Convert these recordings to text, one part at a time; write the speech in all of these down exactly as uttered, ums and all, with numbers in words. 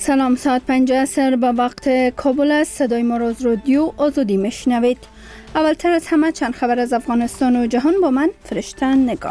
سلام، ساعت پنج عصر به وقت کابل است. صدای ما را از رادیو آزادی میشنوید. اولتر از همه چند خبر از افغانستان و جهان با من فرشته نگاه.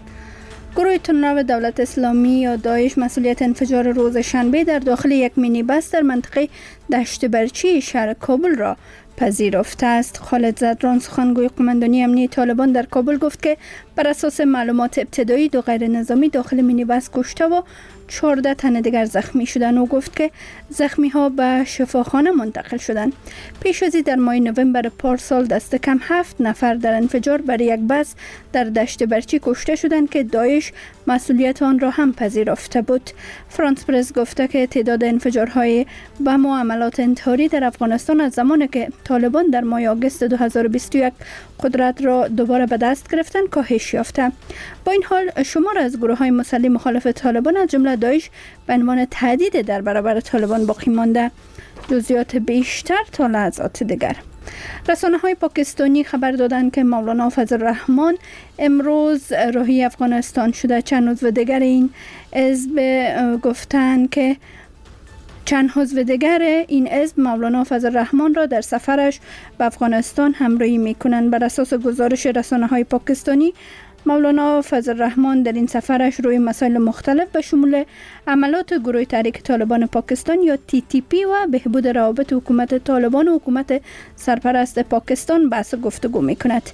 گروه تندرو دولت اسلامی یا داعش مسئولیت انفجار روز شنبه در داخل یک مینی بس در منطقه دشت برچی شهر کابل را پذیرفته است. خالد زدران سخنگوی قماندانی امنیتی طالبان در کابل گفت که بر اساس معلومات ابتدایی دو غیر نظامی داخل مینی بس کشته و چهارده تن دیگر زخمی شدند و گفت که زخمی ها به شفاخانه منتقل شدند. پیش از این در ماه نوامبر پارسال دست کم هفت نفر در انفجار بر یک بس در دشت برچی کشته شدند که داعش مسئولیت آن را هم پذیرفته بود. فرانس پرس گفته که تعداد انفجارهای بم و عملات انتحاری در افغانستان از زمانی که طالبان در ماه آگوست دو هزار و بیست و یک قدرت را دوباره به دست گرفتند کاهش یافته. با این حال شمار از گروه های مسلح مخالف طالبان از جمله داعش به عنوان تهدید در برابر طالبان باقی مانده. جزئیات بیشتر تا لحظات دیگر. رسانه های پاکستانی خبر دادند که مولانا فضل الرحمن امروز راهی افغانستان شده. چند عضو دیگر این حزب گفتند که چند عضو دیگر این حزب مولانا فضل الرحمن را در سفرش به افغانستان همراهی می‌کنند. بر اساس گزارش رسانه های پاکستانی مولانا فضل الرحمن در این سفرش روی مسائل مختلف به شمول عملات گروه تحریک طالبان پاکستان یا تی تی پی و بهبود روابط حکومت طالبان و حکومت سرپرست پاکستان بحث گفتگو می‌کند.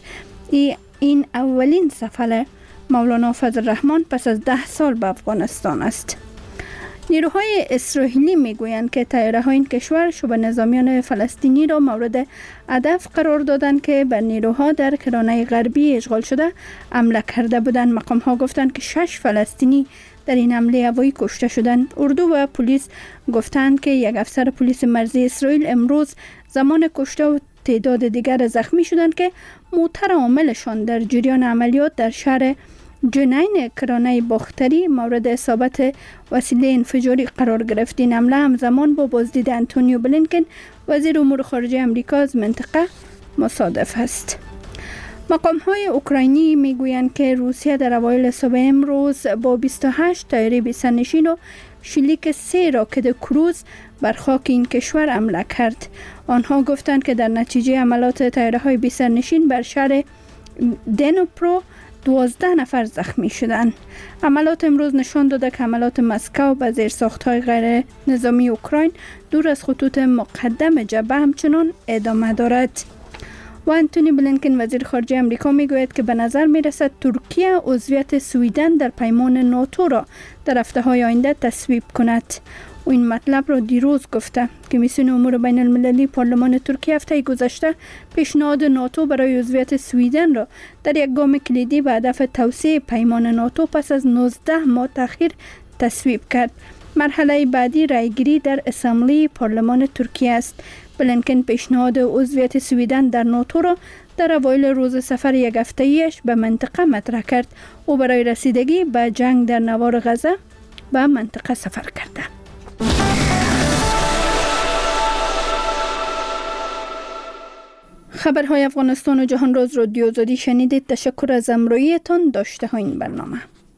این اولین سفر مولانا فضل الرحمن پس از ده سال به افغانستان است. نیروهای اسرائیلی میگویند که طیاره‌های این کشور شبه نظامیان فلسطینی را مورد هدف قرار دادند که بر نیروها در کرانه غربی اشغال شده حمله کرده بودند. مقام‌ها گفتند که شش فلسطینی در این حمله هوایی کشته شدند. اردو و پلیس گفتند که یک افسر پلیس مرزی اسرائیل امروز زمان کشته و تعداد دیگر زخمی شدند که موتر عاملشان در جریان عملیات در شهر جنین کرانه باختری مورد اصابت وسیله انفجاری قرار گرفت. این حمله همزمان با بازدید انتونیو بلینکن وزیر امور خارجه امریکا از منطقه مصادف است. مقام‌های اوکراینی میگویند که روسیه در اوایل صبح امروز با بیست و هشت طیاره بی سرنشین و شلیک سه راکت کروز بر خاک این کشور حمله کرد. آنها گفتند که در نتیجه عملات طیاره‌های بی سرنشین بر شهر دنیپرو دوازده نفر زخمی شدند. عملات امروز نشان داده که حملات مسکو به زیرساخت‌های غیر نظامی اوکراین دور از خطوط مقدم جبهه همچنان ادامه دارد. و انتونی بلینکن وزیر خارجه امریکا میگوید که به نظر میرسد ترکیه عضویت سویدن در پیمان ناتو را در هفته‌های آینده تصویب کند. و این مطلب را دیروز گفته. کمیسیون امور بین المللی پارلمان ترکیه هفته گذشته پیشنهاد ناتو برای عضویت سویدن را در یک گام کلیدی به هدف توسعه پیمان ناتو پس از نوزده ماه تأخیر تصویب کرد. مرحله بعدی رایگیری در اسامبلی پارلمان ترکیه است. بلینکن پیشنهاد عضویت سویدن در ناتو را در اوایل روز سفر یک هفته‌ایش به منطقه مطرح کرد و برای رسیدگی به جنگ در نوار غزه به منطقه سفر کرده. خبرهای افغانستان و جهان را از رادیو آزادی شنیدید. تشکر از همراهیتان. داشته ها این برنامه.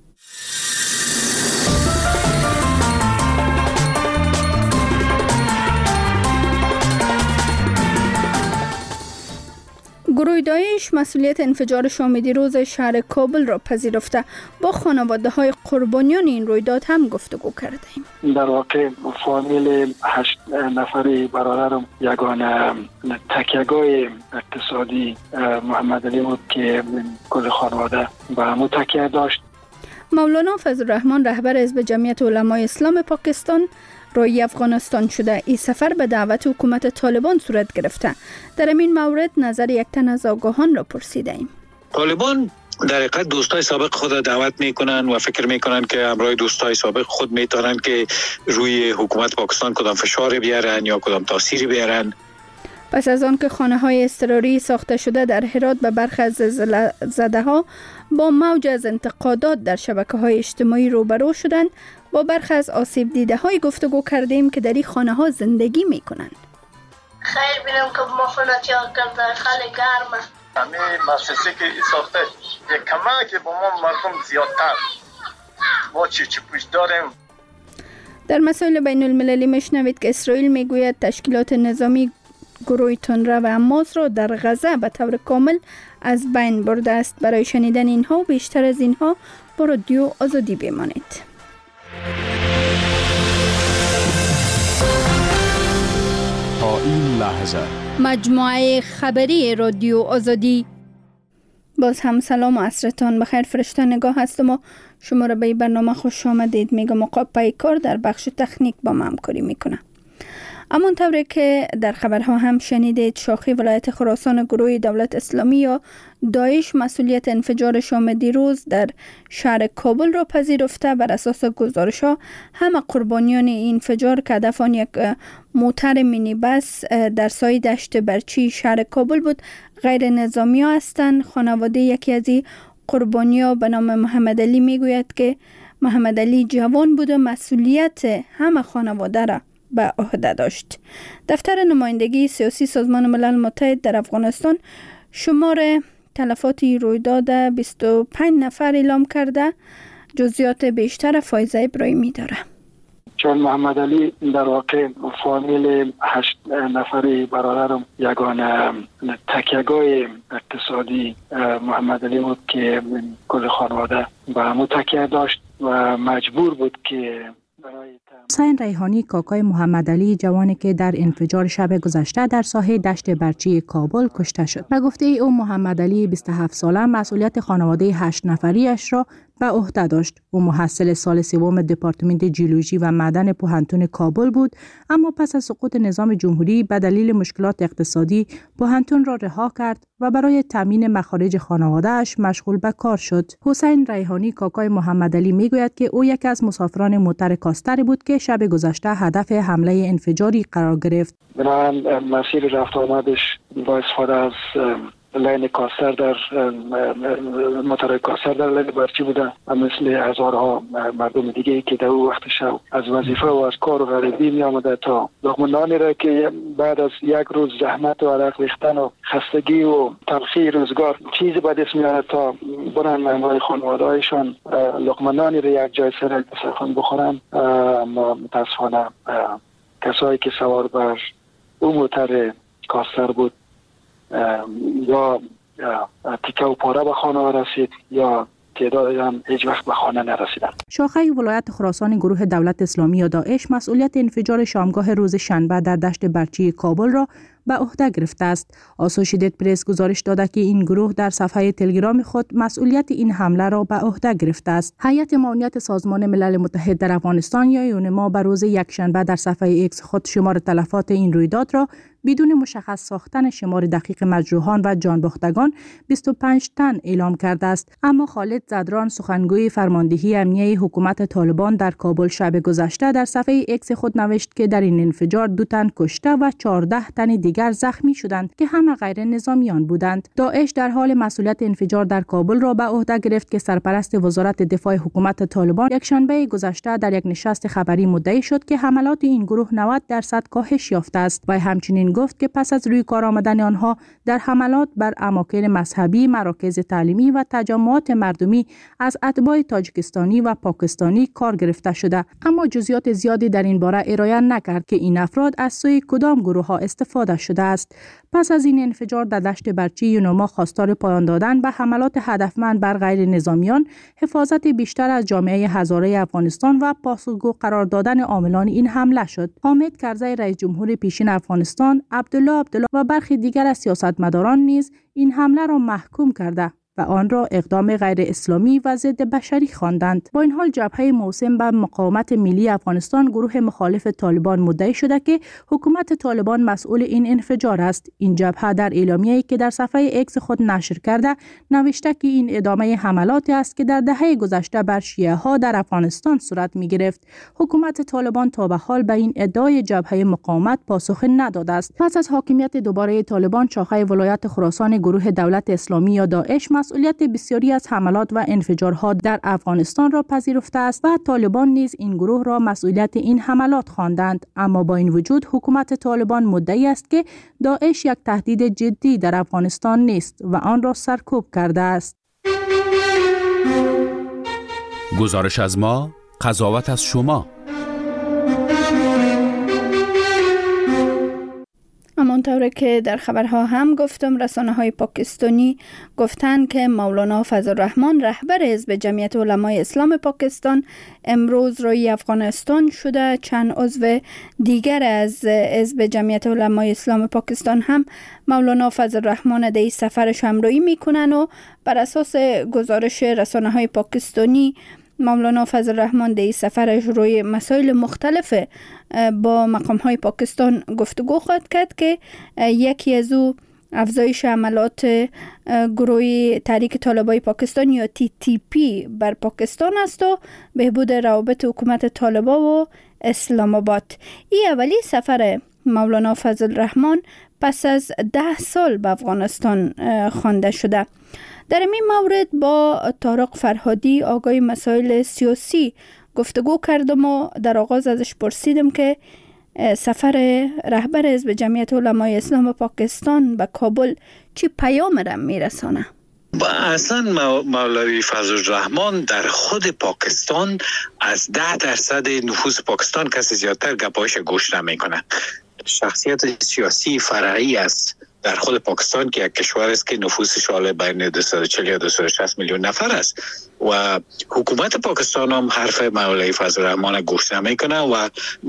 گروه داعش مسئولیت انفجار شام دیروز شهر کابل را پذیرفته. با خانواده های قربانیان این رویداد هم گفتگو کردیم. در واقع فامیل هشت نفری برادرم یگانه تکیه‌گاه اقتصادی محمد علی بود که کل خانواده به همون تکیه داشت. مولانا فضل الرحمن رهبر حزب جمعیت علمای اسلام پاکستان راهی افغانستان شده. این سفر به دعوت حکومت طالبان صورت گرفته. در این مورد نظر یک تن از آگاهان را پرسیده ایم. طالبان در حقیقت دوستای سابق خود دعوت میکنن و فکر میکنن که همراه دوستای سابق خود میتونن که روی حکومت پاکستان کدام فشار بیارن یا کدام تاثیری بیارن. پس از آن که خانه های اضطراری ساخته شده در هرات به برخی از زلزله ها با موج از انتقادات در شبکه های اجتماعی روبرو شدند، با برخی از آسیب دیده های گفتگو کردیم که در این خانه ها زندگی می کنند. خیلی بینم که ما خونه تیار کرده، خیلی گرمه. همه مؤسسه که ساخته یک کمک به ما مردم زیادتر ما چی چی پوش داریم. در مسائل بین المللی میشنوید که اسرائیل میگوید تشکیلات نظامی گروه تندرو و حماس را در غزه به طور کامل از بین برده است. برای شنیدن اینها و بیشتر از اینها با رادیو آزادی بمانید. تا این لحظه مجموعه خبری رادیو آزادی. باز هم سلام و عصرتان بخیر. فرشته نگاه هستم و شما را به این برنامه خوش آمدید میگم. آقا پیکار در بخش تکنیک با ما همکاری میکنه. اما طوری که در خبرها هم شنیدید، شاخه ولایت خراسان گروه دولت اسلامی یا داعش مسئولیت انفجار شام دیروز در شهر کابل را پذیرفته. بر اساس گزارش‌ها همه قربانیان این انفجار که هدف آن یک موتر مینی بس در سایه دشت برچی شهر کابل بود غیر نظامی ها هستند. خانواده یکی از این قربانی‌ها به نام محمد علی میگوید که محمد علی جوان بود و مسئولیت همه خانواده را به عهده داشت. دفتر نمایندگی سیاسی سازمان ملل متحد در افغانستان شمار تلفات رویداد بیست و پنج نفر اعلام کرده. جزئیات بیشتر فایزه ابراهیمی داره. چون محمد علی در واقع فامیل هشت نفری برادرم یگانه تکیهگاه اقتصادی محمد علی بود که کل خانواده به همون تکیه داشت و مجبور بود که برای حسین ریحانی کاکای محمد علی جوانی که در انفجار شب گذشته در ساحه دشت برچی کابل کشته شد. به گفته او محمد علی بیست و هفت ساله مسئولیت خانواده هشت نفریش را به عهده داشت. او محصل سال سوم دپارتمنت جیولوژی و معدن پوهنتون کابل بود، اما پس از سقوط نظام جمهوری به دلیل مشکلات اقتصادی پوهنتون را رها کرد و برای تامین مخارج خانواده‌اش مشغول به کار شد. حسین ریحانی کاکای محمد علی میگوید که او یکی از مسافران موتر کاستری بود که شب گذشته هدف حمله انفجاری قرار گرفت. بنابراین مسیر رفت آمدش با استفاده از لین کاستر در موتور کاستر در لین برچی بوده، مثل هزارها مردم دیگه که در اون وقت شب از وظیفه و از کار و غریبی می آمده تا لقمه را که بعد از یک روز زحمت و عرق ریختن و خستگی و تلخی روزگار چیزی به دست میاره تا برن مهمای خانواده‌هایشان لقمه نانی را یک جای سر دسترخوان بخورن. ما متاسفانه کسایی که سوار بر اون موتر کاستر بود یا تیکه و پاره به خانه رسید یا تعداد هم هیچ وقت به خانه نرسیدن. شاخه ولایت خراسان گروه دولت اسلامی یا داعش مسئولیت انفجار شامگاه روز شنبه در دشت برچی کابل را به عهده گرفته است. آسوشییتد پرس گزارش داده که این گروه در صفحه تلگرام خود مسئولیت این حمله را به عهده گرفته است. هیئت معاونت سازمان ملل متحد در افغانستان یا یونما به روز یکشنبه در صفحه ایکس خود شمار تلفات این رویداد را بدون مشخص ساختن شمار دقیق مجروحان و جانباختگان بیست و پنج تن اعلام کرده است. اما خالد زدران سخنگوی فرماندهی امنیه حکومت طالبان در کابل شب گذشته در صفحه ایکس خود نوشت که در این انفجار دو تن کشته و چهارده تن دیگر زخمی شدند که همه غیر نظامیان بودند. داعش در حال مسئولیت انفجار در کابل را به عهده گرفت که سرپرست وزارت دفاع حکومت طالبان یکشنبه گذشته در یک نشست خبری مدعی شد که حملات این گروه نود درصد کاهش یافته است و همچنین گفت که پس از روی کار آمدن آنها در حملات بر اماکن مذهبی، مراکز تعلیمی و تجمعات مردمی از اتباع تاجیکستانی و پاکستانی کار گرفته شده، اما جزئیات زیادی در این باره ارائه نکرد که این افراد از سوی کدام گروه ها استفاده شده است. پس از این انفجار در دشت برچی یونما خواستار پایان دادن به حملات هدفمند بر غیر نظامیان، حفاظت بیشتر از جامعه هزاره افغانستان و پاسخگو قرار دادن عاملان این حمله شد. حامد کرزی رئیس جمهور پیشین افغانستان، عبدالله عبدالله و برخی دیگر از سیاستمداران نیز این حمله را محکوم کرده و آن را اقدام غیر اسلامی و ضد بشری خواندند. با این حال جبهه موسم به مقاومت ملی افغانستان گروه مخالف طالبان مدعی شده که حکومت طالبان مسئول این انفجار است. این جبهه در اعلامیه‌ای که در صفحه ایکس خود نشر کرده نوشته که این ادامه حملاتی است که در دهه گذشته بر شیعه ها در افغانستان صورت می گرفت. حکومت طالبان تا به حال به این ادعای جبهه مقاومت پاسخ نداده است. پس از حاکمیت دوباره طالبان، شاخه ولایت خراسان گروه دولت اسلامی یا داعش مسئولیت بسیاری از حملات و انفجارها در افغانستان را پذیرفته است و طالبان نیز این گروه را مسئولیت این حملات خواندند. اما با این وجود حکومت طالبان مدعی است که داعش یک تهدید جدی در افغانستان نیست و آن را سرکوب کرده است. گزارش از ما، قضاوت از شما. همانطور که در خبرها هم گفتم، رسانه های پاکستانی گفتند که مولانا فضل الرحمن رهبر حزب جمعیت علمای اسلام پاکستان امروز روی افغانستان شده. چند عضو دیگر از حزب جمعیت علمای اسلام پاکستان هم مولانا فضل الرحمن در این سفرش همراهی میکنن و بر اساس گزارش رسانه های پاکستانی مولانا فضل الرحمن در این سفرش روی مسائل مختلف با مقام های پاکستان گفتگو خواهد کرد که یکی از او افزایش عملات گروه تحریک طالبای پاکستان یا تی تی پی بر پاکستان است و بهبود روابط حکومت طالبا و اسلام آباد. این اولی سفر مولانا فضل الرحمن پس از ده سال به افغانستان خوانده شده. در این مورد با طارق فرهادی آگاه مسائل سیاسی گفتگو کردم و در آغاز ازش پرسیدم که سفر رهبر حزب جمعیت علمای اسلام پاکستان به کابل چی پیام را میرسانه؟ اصلا مولوی فضل الرحمن در خود پاکستان از ده درصد نفوذ پاکستان کسی زیادتر گپایش گوش نمیکنه. شخصیت سیاسی فرعی است در خود پاکستان که یک کشور است که نفوذش حالا بین دویست و چهل یا دویست و شصت میلیون نفر است و حکومت پاکستان هم حرف مولوی فضل الرحمن گوش نمیکنه و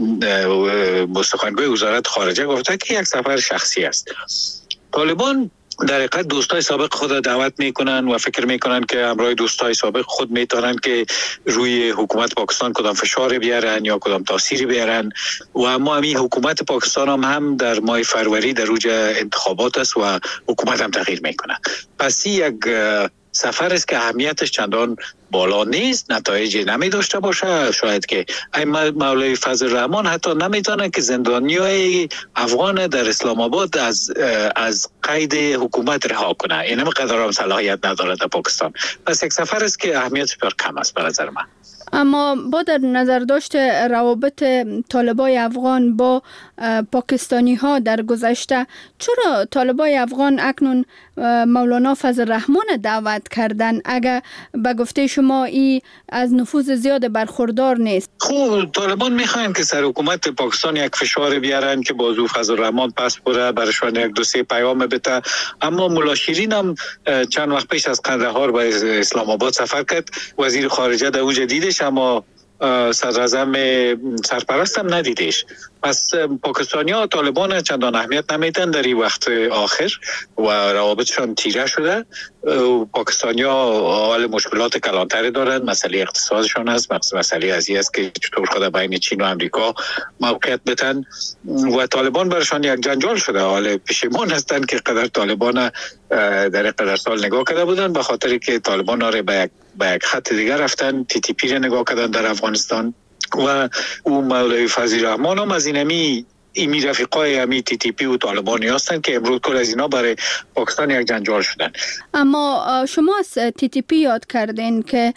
سخنگوی وزارت خارجه گفته که یک سفر شخصی است. طالبان در حقیقت دوستای سابق خود دعوت میکنن و فکر میکنن که همراه دوستای سابق خود میتونن که روی حکومت پاکستان کدام فشار بیارن یا کدام تاثیری بیارن و اما همین حکومت پاکستان هم, هم در ماه فروری در اوج انتخابات است و حکومت هم تغییر میکنه. پس یک سفر است که اهمیتش چندان بالا نیست، نتایجی نمی داشته باشه. شاید که این مولوی فضل الرحمن حتی نمیتونه که زندانیای افغان در اسلام آباد از از قید حکومت رها کنه. این هم قدر هم صلاحیت نداره در پاکستان. پس یک سفر است که اهمیتش بسیار کم است به نظر من. اما با در نظر داشته روابط طالبای افغان با پاکستانی ها در گذشته، چرا طالبای افغان اکنون مولانا فضل الرحمن دعوت کردن اگر به گفته شما ای از نفوذ زیاد برخوردار نیست؟ خب طالبان میخواین که سر حکومت پاکستان یک فشار بیارن که بازو فضل الرحمن پس بره برشان یک دو سه پیام بده. اما ملا شیرین هم چند وقت پیش از قندهار به اسلام آباد سفر کرد. وزیر خارجه در اوج دیدش اما صدراعظم سرپرست هم ندیدش. پس پاکستانی ها طالبان چندان اهمیت نمیدن در این وقت آخر و روابطشان تیره شده. پاکستانی ها حال مشکلات کلانتری دارند. مسئله اقتصادشان است، مسئله ازی است که چطور خود بین چین و امریکا موقعیت بتن و طالبان برشان یک جنجال شده. حال پشیمان هستند که قدر طالبان در قدر سال نگاه کرده بودن به خاطر که طالبان آره به یک به یک خط دیگر رفتن، تی تی پی را نگاه کردن در افغانستان و او مولوی فضل الرحمن هم از اینمی ایمی رفیقای همی تی تی پی و طالبانی هستن که امروز کل از اینا برای پاکستان یک جنجال شدن. اما شما از تی تی پی یاد کردین که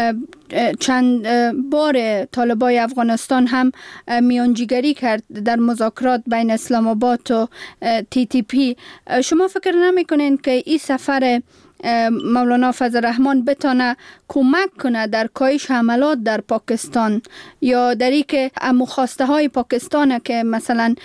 چند بار طالبای افغانستان هم میانجیگری کرد در مذاکرات بین اسلام آباد و تی تی پی. شما فکر نمی کنین که این سفر مولانا فضل الرحمن بتانه کمک کنه در کاهش حملات در پاکستان یا در این که مخواسته های پاکستان که مثلا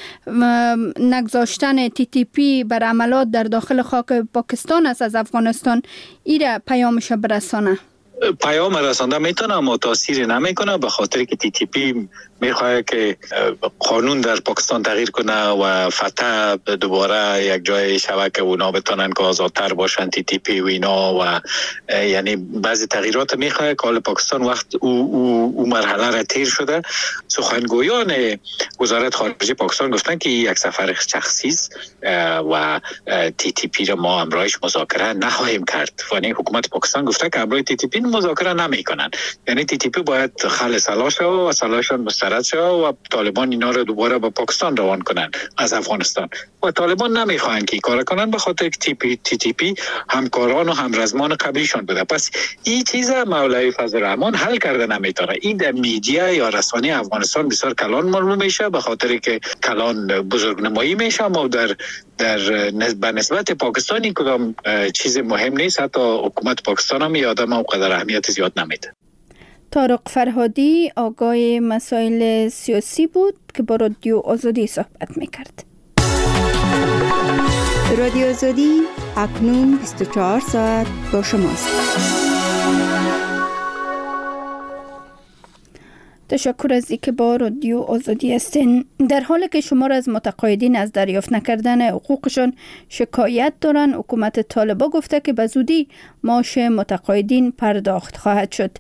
نگذاشتن تی تی پی بر عملات در داخل خاک پاکستان است از افغانستان ایره پیامش برسانه؟ پیام رسانده میتونه اما تاثیر نمیکنه به خاطر که تی تی پی میخواد که قانون در پاکستان تغییر کنه و فتح دوباره یک جای شود که اونا بتونن که آزادتر باشن تی تی پی و اینا و یعنی بعضی تغییرات میخواد که حال پاکستان وقت او, او, او مرحله را تیر شده. سخنگویان وزارت خارجه پاکستان گفتن که یک سفر شخصی است و تی تی پی را ما همراهش مذاکره نخواهیم کرد. یعنی حکومت پاکستان گفته که همراه تی تی پی مذاکره نمیکنن. یعنی تی تی پی باید خل سلاش و سلاشان مسترد شد و طالبان اینا رو دوباره به پاکستان روان کنن از افغانستان و طالبان نمیخواهند که کار کنن به خاطر که تی تی پی همکاران و همرزمان قبلیشان بوده. پس این چیز مولوی فضل الرحمن حل کرده نمیتونه. این در میدیا یا رسانه افغانستان بسیار کلان معلوم میشه به خاطر که کلان بزرگنمایی میشه اما در در به نسبت پاکستانی کدام چیز مهم نیست. حتی حکومت پاکستان هم یادم هم قدر اهمیت زیاد نمیده. طارق فرهادی آگاه مسائل سیاسی بود که با رادیو آزادی صحبت میکرد. رادیو آزادی اکنون بیست و چهار ساعت با شماست. تشکر از اینکه با رادیو آزادی هستین. در حالی که شمار از متقاعدین از دریافت نکردن حقوقشان شکایت دارند، حکومت طالبان گفته که به زودی معاش متقاعدین پرداخت خواهد شد.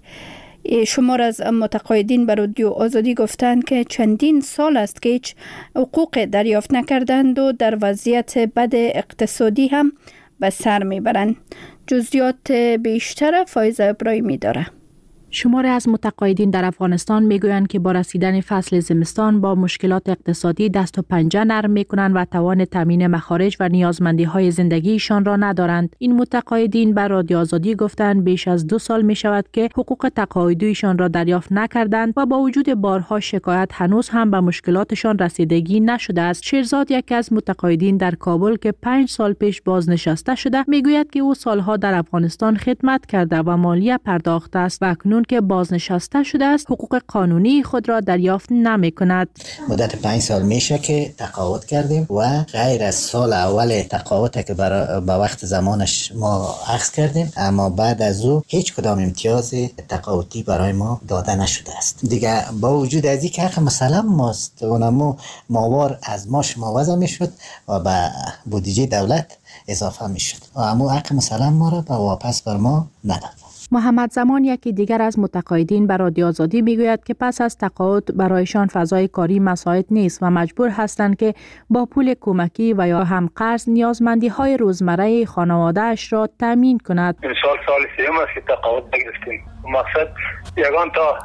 شمار از متقاعدین به رادیو آزادی گفتند که چندین سال است که هیچ حقوق دریافت نکردند و در وضعیت بد اقتصادی هم به سر میبرند. جزئیات بیشتر فایزه ابراهیمی داره. شماری از متقاعدین در افغانستان میگویند که با رسیدن فصل زمستان با مشکلات اقتصادی دست و پنجه نرم میکنند و توان تامین مخارج و نیازمندی های زندگیشان را ندارند. این متقاعدین به رادیو آزادی گفتند بیش از دو سال می شود که حقوق تقاعدیشان را دریافت نکردند و با وجود بارها شکایت هنوز هم به مشکلاتشان رسیدگی نشده است. شیرزاد، یکی از متقاعدین در کابل که پنج سال پیش بازنشسته شده، میگوید که او سالها در افغانستان خدمت کرده و مالیه پرداخته است و اکنون که بازنشسته شده است حقوق قانونی خود را دریافت نمی کند. مدت پنج سال میشه که تقاعد کردیم و غیر از سال اول تقاعد که به وقت زمانش ما اخذ کردیم، اما بعد از او هیچ کدام امتیاز تقاعدی برای ما داده نشده است. دیگه با وجود از این که حق مسلم ماست، اونمو ماوار از ما شما وضع میشد و به بودجه دولت اضافه میشد و اما حق مسلم ما را به واپس بر ما نداد. محمد زمان، یکی دیگر از متقاعدین به رادیو آزادی میگوید که پس از تقاعد برایشان فضای کاری مساعد نیست و مجبور هستند که با پول کمکی و یا هم قرض نیازمندی های روزمره خانواده اش را تامین کند. این سال سال سیوم است که تقاعد بگرفتیم. مقصد یگان تا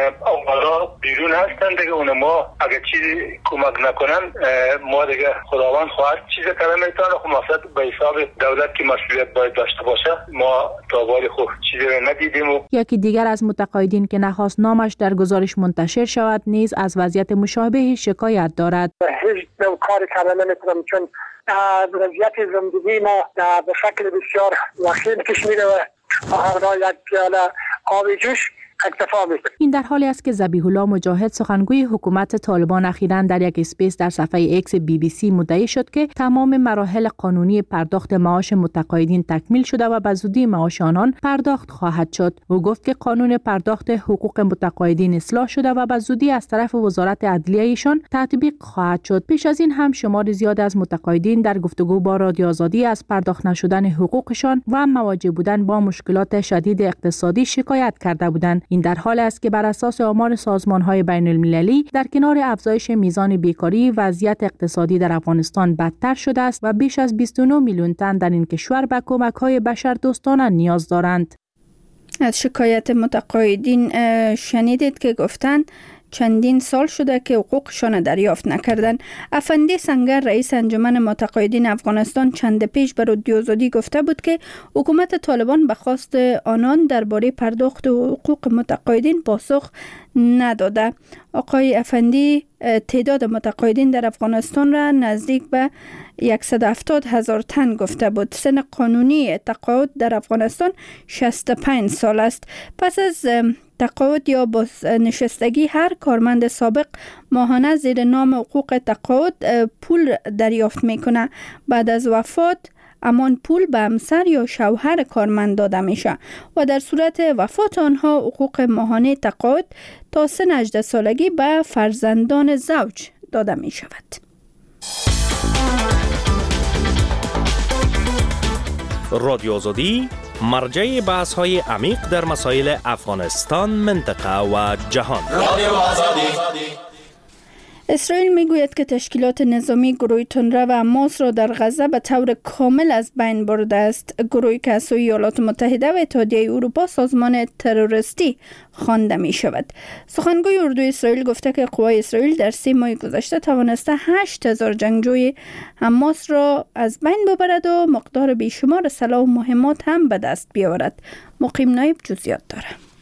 اولا بیرون هستند دیگه، اون ما اگه چیزی کمک نکنن ما دیگه خداوند خواهد چیز کردن میتونه. خب مقصد به حساب دولت که مسئولیت باید داشته باشه ما تا ولی خوب چیزی ندیدیم. و یکی دیگر از متقاعدین که نخواست نامش در گزارش منتشر شود نیز از وضعیت مشابه شکایت دارد. هیچ نوع کاری کردن نمیتونم چون وضعیت زندگی ما به شکل بسیار وخیم پیش میره و آقا یک پیاله آب جوش اکتفا میکنه. این در حالی است که ذبیح الله مجاهد، سخنگوی حکومت طالبان، اخیراً در یک اسپیس در صفحه ایکس بی بی سی مدعی شد که تمام مراحل قانونی پرداخت معاش متقاعدین تکمیل شده و به زودی معاش آنان پرداخت خواهد شد. او گفت که قانون پرداخت حقوق متقاعدین اصلاح شده و به زودی از طرف وزارت عدلیه ایشان تطبیق خواهد شد. پیش از این هم شمار زیاد از متقاعدین در گفتگو با رادیو آزادی از پرداخت نشدن حقوقشان و مواجه بودن با مشکلات شدید اقتصادی شکایت کرده بودند. این در حال است که بر اساس آمار سازمان‌های بین‌المللی در کنار افزایش میزان بیکاری، وضعیت اقتصادی در افغانستان بدتر شده است و بیش از بیست و نه میلیون تن در این کشور به کمک‌های بشردوستانه نیاز دارند. از شکایت متقاعدین شنیدید که گفتند چندین سال شده که حقوقشان دریافت نکردن. افندی سنگر، رئیس انجمن متقاعدین افغانستان، چند پیش به رادیو آزادی گفته بود که حکومت طالبان به خواست آنان درباره پرداخت حقوق متقاعدین پاسخ نداده. آقای افندی تعداد متقاعدین در افغانستان را نزدیک به صد و هفتاد هزار تن گفته بود. سن قانونی تقاعد در افغانستان شصت و پنج سال است. پس از تقاعد یا بازنشستگی هر کارمند سابق ماهانه زیر نام حقوق تقاعد پول دریافت میکنه. بعد از وفات امان پول به همسر یا شوهر کارمند داده میشه و در صورت وفات آنها حقوق ماهانه تقاعد تا سن هجده سالگی به فرزندان زوج داده می شود. رادیو آزادی مرجع بحث های عمیق در مسائل افغانستان، منطقه و جهان. رادیو آزادی. اسرائیل میگوید که تشکیلات نظامی گروه تندره و حماس را در غزه به طور کامل از بین برده است. گروهی که از سوی ایالات متحده و اتحادیه اروپا سازمان تروریستی خوانده می شود. سخنگوی اردوی اسرائیل گفته که قوای اسرائیل در سه ماه گذشته توانسته هشت هزار جنگجوی حماس را از بین ببرد و مقدار بیشمار سلاح و مهمات هم به دست بیاورد. مقیم نایب جزئیات داره.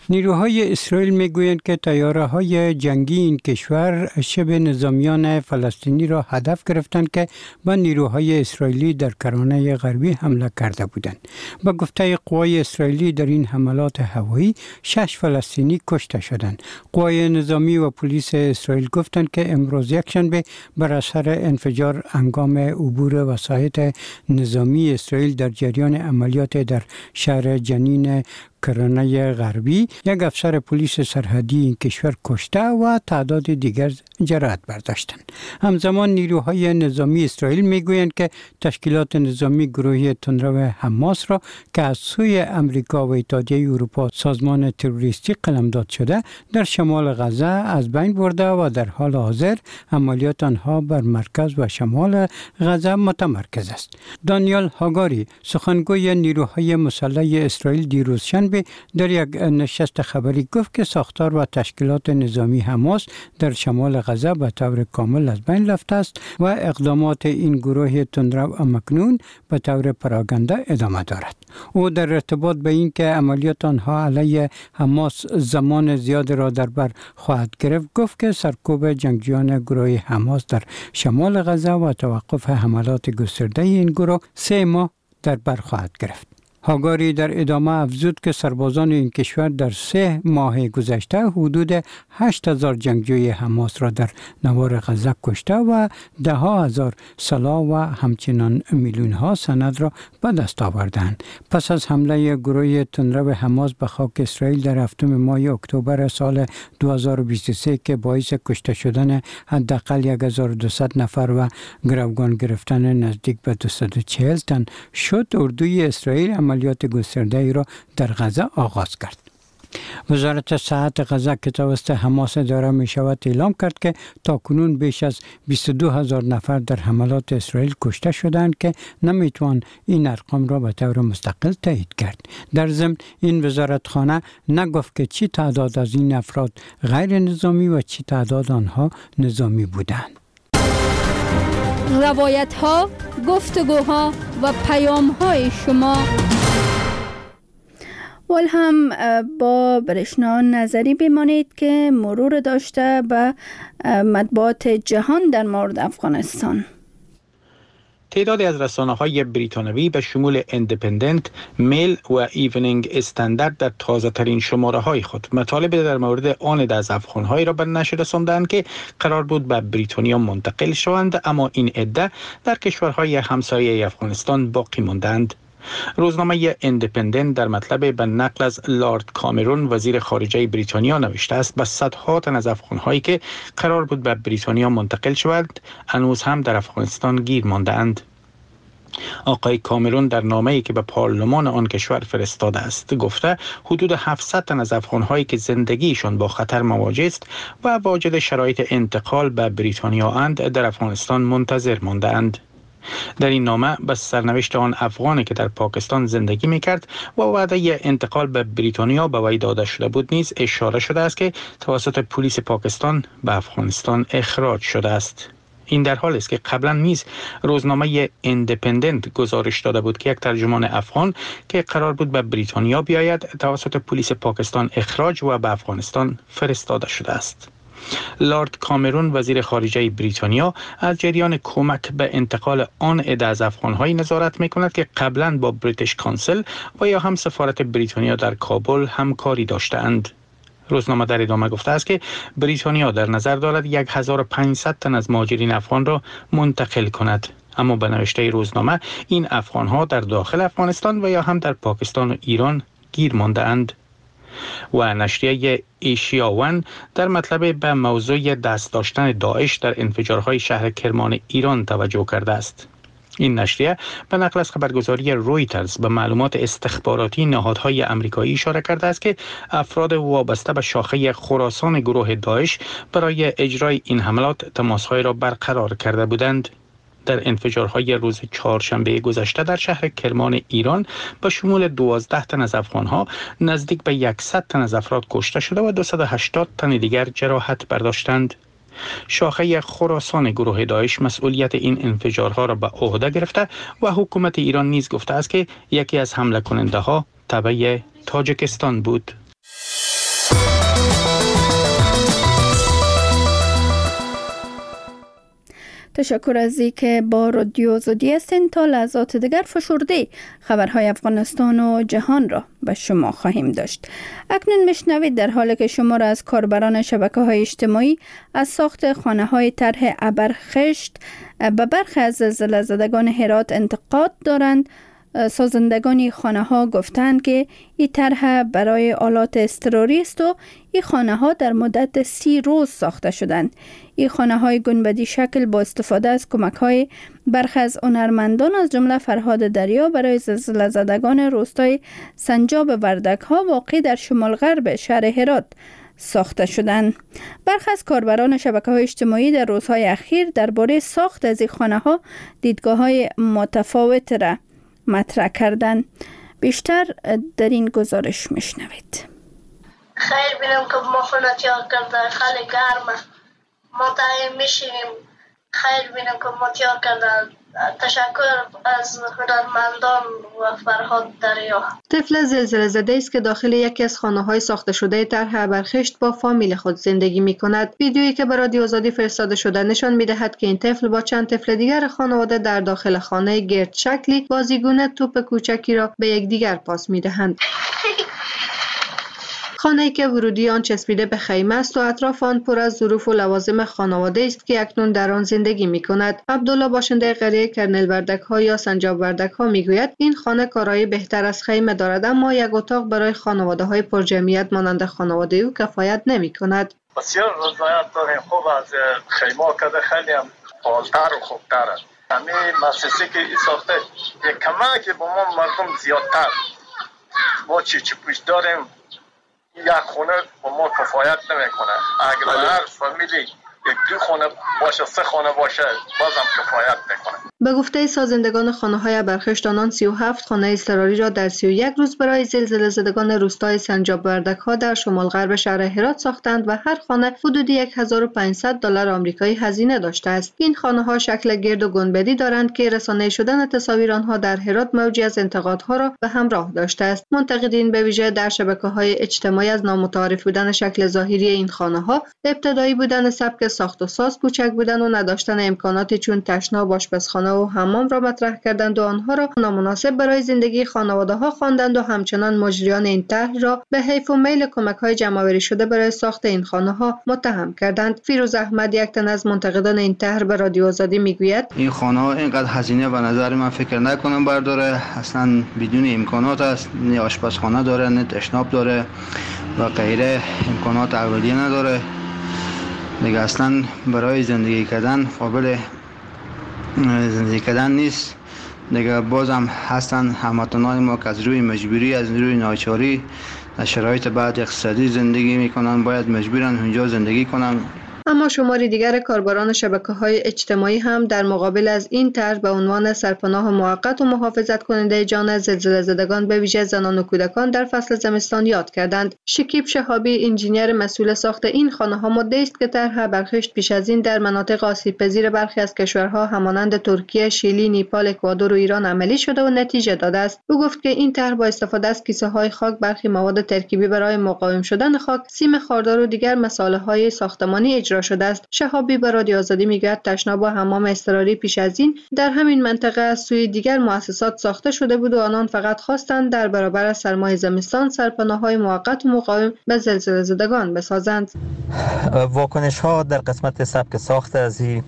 نیروهای اسرائیل میگویند که طیاره‌های جنگی این کشور شبه نظامیان فلسطینی را هدف گرفتند که به نیروهای اسرائیلی در کرانه غربی حمله کرده بودند. با گفته قوای اسرائیلی در این حملات هوایی شش فلسطینی کشته شدند. قوای نظامی و پلیس اسرائیل گفتند که امروز یکشنبه بر اثر انفجار هنگام عبور وسایط نظامی اسرائیل در جریان عملیات در شهر جنین کرانه غربی یک افسر پلیس سرحدی این کشور کشته و تعداد دیگر جراحت برداشتند. همزمان نیروهای نظامی اسرائیل میگویند که تشکیلات نظامی گروهی تندرو حماس را که از سوی امریکا و اتحادیه اروپا سازمان تروریستی قلمداد شده در شمال غزه از بین برده و در حال حاضر عملیات آنها بر مرکز و شمال غزه متمرکز است. دانیال هاگاری سخنگوی نیروهای مسلح اسرائیل دیروز شنبه در یک نشست خبری گفت که ساختار و تشکیلات نظامی حماس در شمال غزه به طور کامل از بین رفته است و اقدامات این گروه تندرو اکنون به طور پراگنده ادامه دارد. او در ارتباط به این که عملیات آنها علیه حماس زمان زیاد را در بر خواهد گرفت گفت که سرکوب جنگجویان گروه حماس در شمال غزه و توقف حملات گسترده این گروه سه ماه در بر خواهد گرفت. هاگاری در ادامه افزود که سربازان این کشور در سه ماه گذشته حدود هشت هزار جنگجوی حماس را در نوار غزه کشته و ده ها هزار سلاح و همچنان میلیون ها سند را به دست آوردند. پس از حمله گروه تندرو حماس به خاک اسرائیل در هفتم ماه اکتبر سال دو هزار و بیست و سه که باعث کشته شدن حداقل هزار و دویست نفر و گروگان گرفتن نزدیک به دویست و چهل تن شد، اردوی اسرائیل عملیات گسترده ای را در غزه آغاز کرد. وزارت صحت غزه که توسط حماس اداره می شود اعلام کرد که تاکنون بیش از بیست و دو هزار نفر در حملات اسرائیل کشته شدند که نمیتوان این ارقام را به طور مستقل تایید کرد. در ضمن این وزارتخانه نگفت که چی تعداد از این افراد غیر نظامی و چی تعداد آنها نظامی بودند. روایت ها، گفتگوها و پیام های شما ول هم با برشنا نظری بمانید که مرور داشته به مطبوعات جهان در مورد افغانستان. تعدادی از رسانه‌های بریتانوی به شمول اندپندنت، میل و ایونینگ استاندارد در تازه ترین شماره های خود مطالب در مورد آن از افغان‌هایی را به نشر رساندند که قرار بود به بریتانیا منتقل شوند، اما این عده در کشورهای همسایه افغانستان باقی ماندند. روزنامه اندپندنت در مطلب به نقل از لارد کامرون وزیر خارجه بریتانیا نوشته است به صدها تن از افغان‌هایی که قرار بود به بریتانیا منتقل شوند هنوز هم در افغانستان گیر مانده‌اند. آقای کامرون در نامه‌ای که به پارلمان آن کشور فرستاده است گفته حدود هفتصد تن از افغان‌هایی که زندگیشان با خطر مواجه است و واجد شرایط انتقال به بریتانیا اند در افغانستان منتظر مانده‌اند. در این نامه به سرنوشت آن افغانی که در پاکستان زندگی می‌کرد و وعده انتقال به بریتانیا به وی داده شده بود نیز اشاره شده است که توسط پلیس پاکستان به افغانستان اخراج شده است. این در حالی است که قبلا نیز روزنامه اندپندنت گزارش داده بود که یک ترجمان افغان که قرار بود به بریتانیا بیاید توسط پلیس پاکستان اخراج و به افغانستان فرستاده شده است. لارد کامرون وزیر خارجه بریتانیا از جریان کمک به انتقال آن عده از افغان‌های نظارت می‌کند که قبلا با بریتیش کانسل و یا هم سفارت بریتانیا در کابل همکاری داشته‌اند. روزنامه در ادامه گفته است که بریتانیا در نظر دارد هزار و پانصد تن از مهاجرین افغان را منتقل کند، اما به نوشته روزنامه این افغان‌ها در داخل افغانستان و یا هم در پاکستان و ایران گیر مانده‌اند. و نشریه ایشیا ون در مطلب به موضوع دست داشتن داعش در انفجارهای شهر کرمان ایران توجه کرده است. این نشریه به نقل از خبرگزاری رویترز به معلومات استخباراتی نهادهای آمریکایی اشاره کرده است که افراد وابسته به شاخه خراسان گروه داعش برای اجرای این حملات تماس‌های را برقرار کرده بودند. در انفجارهای روز چهارشنبه گذشته در شهر کرمان ایران به شمول دوازده تن از افغانها نزدیک به صد تن از افراد کشته شده و دویست و هشتاد تن دیگر جراحت برداشتند. شاخه خراسان گروه داعش مسئولیت این انفجارها را به عهده گرفته و حکومت ایران نیز گفته است که یکی از حمله کننده ها تبع تاجیکستان بود. تشکر از اینکه با رادیو آزادی هستین. تا لحظات دیگر فشرده خبرهای افغانستان و جهان را به شما خواهیم داشت. اکنون میشنوید در حالی که شما را از کاربران شبکه‌های اجتماعی از ساخت خانه‌های طرح ابرخشت به برخی از زلزله زدگان هرات انتقاد دارند. سازندگان خانه ها گفتند که این طرح برای آلات اضطراری است و این خانه ها در مدت سی روز ساخته شدند. این خانه های گنبدی شکل با استفاده از کمک های برخی از هنرمندان از جمله فرهاد دریا برای زلزله زدگان روستای سنجاب وردک ها واقع در شمال غرب شهر هرات ساخته شدند. برخی از کاربران شبکه‌های اجتماعی در روزهای اخیر درباره ساخت از این خانه‌ها دیدگاه‌های متفاوت را مطرح کردن. بیشتر در این گزارش میشنوید. خیر بینم که ما خونه تیار کرده، خیلی گرمه، ما تایم میشینیم. خیر بینم که ما تیار کرده. تشکر از هنرمندان و فرهاد دریا. طفل زلزله زده است که داخل یکی از خانه‌های ساخته شده طرح ابرخشت با فامیل خود زندگی می‌کند. ویدیویی که به رادیو آزادی فرستاده شده نشان می‌دهد که این طفل با چند طفل دیگر خانواده در داخل خانه گرد شکلی بازیگونه توپ کوچکی را به یکدیگر پاس می‌دهند. خانه‌ای که ورودی آن چسبیده به خیمه است و اطراف آن پر از ظروف و لوازم خانواده است که اکنون در آن زندگی می‌کند. عبدالله باشنده قریه کرنل وردک‌ها یا سنجاب وردک‌ها می‌گوید این خانه کارایی بهتر از خیمه دارد، اما یک اتاق برای خانواده‌های پرجمعیت مانند خانواده او کفایت نمی‌کند. بسیار رضایت داریم، خوب از خیمه کده خیلی هم فعال‌تر و خوب‌تر است. همین مؤسسه که ساخته یک کمک به ما مردم زیادتر. ما چی چی پوش داریم یک خونه با ما کفایت نمیکنه. اگر هر فامیلی یک دو خونه باشه، سه خونه باشه، بازم کفایت نکنه. به گفته سازندگان خانه‌های ابرخشت، آنان سی و هفت خانه اضطراری را در سی و یک روز برای زلزله زدگان روستای سنجاب وردک‌ها در شمال غرب شهر هرات ساختند و هر خانه حدود هزار و پانصد دلار آمریکایی هزینه داشته است. این خانه‌ها شکل گرد و گنبدی دارند که رسانه شدن تصاویر آنها در هرات موجی از انتقادها را به همراه داشته است. منتقدین به ویژه در شبکه‌های اجتماعی از نامتعارف بودن شکل ظاهری این خانه‌ها، ابتدایی بودن سبک ساخت و ساز، کوچک بودن و نداشتن امکاناتی چون تشناب، آشپزخانه و حمام را مطرح کردند و آنها را نامناسب برای زندگی خانواده‌ها خواندند و همچنان مجریان این طرح را به حیف و میل کمک‌های جمع‌آوری شده برای ساخت این خانه‌ها متهم کردند. فیروز احمد، یک تن از منتقدان این طرح، به رادیو آزادی میگوید این خانه‌ها اینقدر هزینه به نظر من فکر نکنم برداره، اصلا بدون امکانات است، نه آشپزخانه داره، نه تشناب داره و غیره، امکانات اولیه نداره. دیگه اصلا برای زندگی کردن قابل زندگی کردن نیست. دیگه بازم هستن هموطنان ما که از روی مجبوری، از روی ناچاری، از شرایط بعد اقتصادی زندگی میکنن، باید مجبورن اونجا زندگی کنن. اما شماری دیگر کاربران شبکه‌های اجتماعی هم در مقابل از این طرح به عنوان سرپناه موقت و محافظت کننده جان زلزله زدگان به ویژه زنان و کودکان در فصل زمستان یاد کردند. شکیب شهابی، انجینیر مسئول ساخت این خانه‌ها، مدعی است که طرح ابرخشت پیش از این در مناطق آسیب‌پذیر برخی از کشورها همانند ترکیه، شیلی، نیپال، اکوادور و ایران عملی شده و نتیجه داده است. او گفت که این طرح با استفاده از کیسه‌های خاک، برخی مواد ترکیبی برای مقاوم شدن خاک، سیم خاردار و دیگر مصالح‌های ساختمانی اجرا شده است. شهابی به رادیو آزادی میگوید تشناب و حمام اضطراری پیش از این در همین منطقه از سوی دیگر مؤسسات ساخته شده بود و آنان فقط خواستند در برابر از سرمای زمستان سرپناه‌های موقت و مقاوم به زلزله زدگان بسازند. واکنش ها در قسمت سبک ساخت از این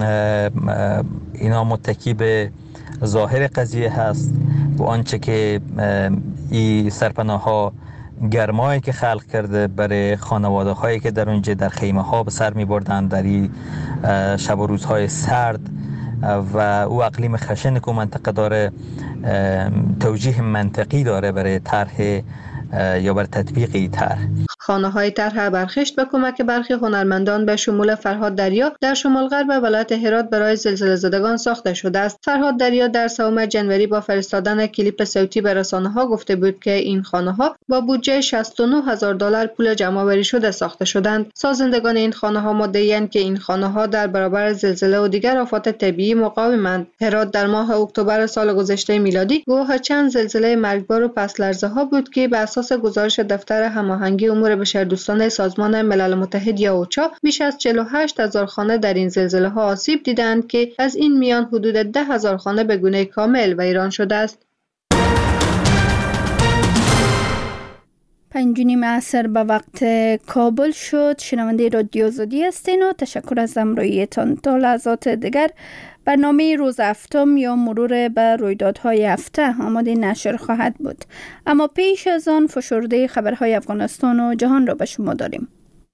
اینا متکی به ظاهر قضیه هست و آنچه که این سرپناه ها گرمایی که خلق کرده برای خانواده هایی که در اونجا در خیمه ها به سر می بردن در این شب و روزهای سرد و او اقلیم خشن که منطقه داره، توجیه منطقی داره برای طرح یا بر تطبیق این طرح. خانه‌های طرح ابرخشت به کمک برخی هنرمندان به شمول فرهاد دریا در شمال غرب ولایت هرات برای زلزله زدگان ساخته شده است. فرهاد دریا در سوم جنوری با فرستادن کلیپ صوتی به رسانه‌ها گفته بود که این خانه‌ها با بودجه شصت و نه هزار دلار پول جمع‌آوری شده ساخته شدند. سازندگان این خانه‌ها مدعی‌اند که این خانه‌ها در برابر زلزله و دیگر آفات طبیعی مقاومند. هرات در ماه اکتبر سال گذشته میلادی گواه چند زلزله مرگبار و پس لرزه‌ها بود که به اساس گزارش دفتر هماهنگی امور امور بشردوستانه سازمان ملل متحد یا اوچا بیش از چهل و هشت هزار خانه در این زلزله ها آسیب دیدند که از این میان حدود ده هزار خانه به گونه کامل ویران شده است. پنج و نیم عصر به وقت کابل شد. شنونده رادیو آزادی هستین و تشکر از همراهیتان. تا لحظات دیگر برنامه روز هفتم یا مرور به رویدادهای هفته آماده نشر خواهد بود، اما پیش از آن فشرده خبرهای افغانستان و جهان را به شما داریم.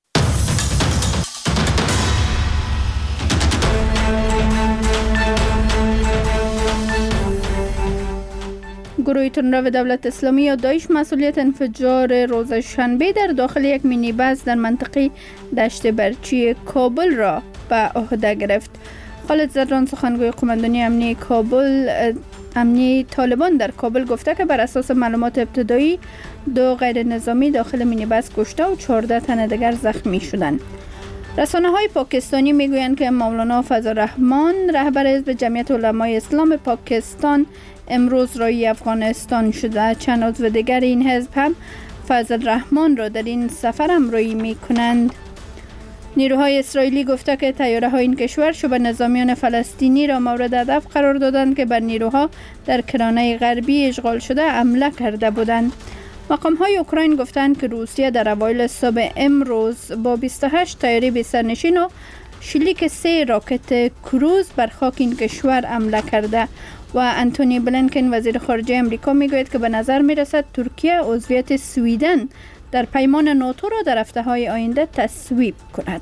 گروه تندرو دولت اسلامی یا داعش مسئولیت انفجار روز شنبه در داخل یک مینی بس در منطقه دشت برچی کابل را به عهده گرفت. خالد زدران سخنگوی قماندانی امنیه کابل امنیه طالبان در کابل گفته که بر اساس معلومات ابتدایی دو غیر نظامی داخل مینی بس کشته و چهارده تن دیگر زخمی شدند. رسانه های پاکستانی میگویند که مولانا فضل الرحمن رهبر حزب جمعیت علمای اسلام پاکستان امروز رای افغانستان شده. چند عضو دیگر این حزب هم فضل الرحمن را در این سفر همراهی می کنند. نیروهای اسرائیلی گفته که طیاره های این کشور شبه نظامیان فلسطینی را مورد هدف قرار دادند که بر نیروها در کرانه غربی اشغال شده حمله کرده بودند. مقام های اوکراین گفتند که روسیه در اوایل صبح امروز با بیست و هشت طیاره بی سرنشین و شلیک سه راکت کروز بر خاک این کشور حمله کرده و انتونی بلینکن وزیر خارجه امریکا میگوید که به نظر میرسد ترکیه عضویت سویدن در پیمان ناتو را در هفته‌های آینده تصویب کند.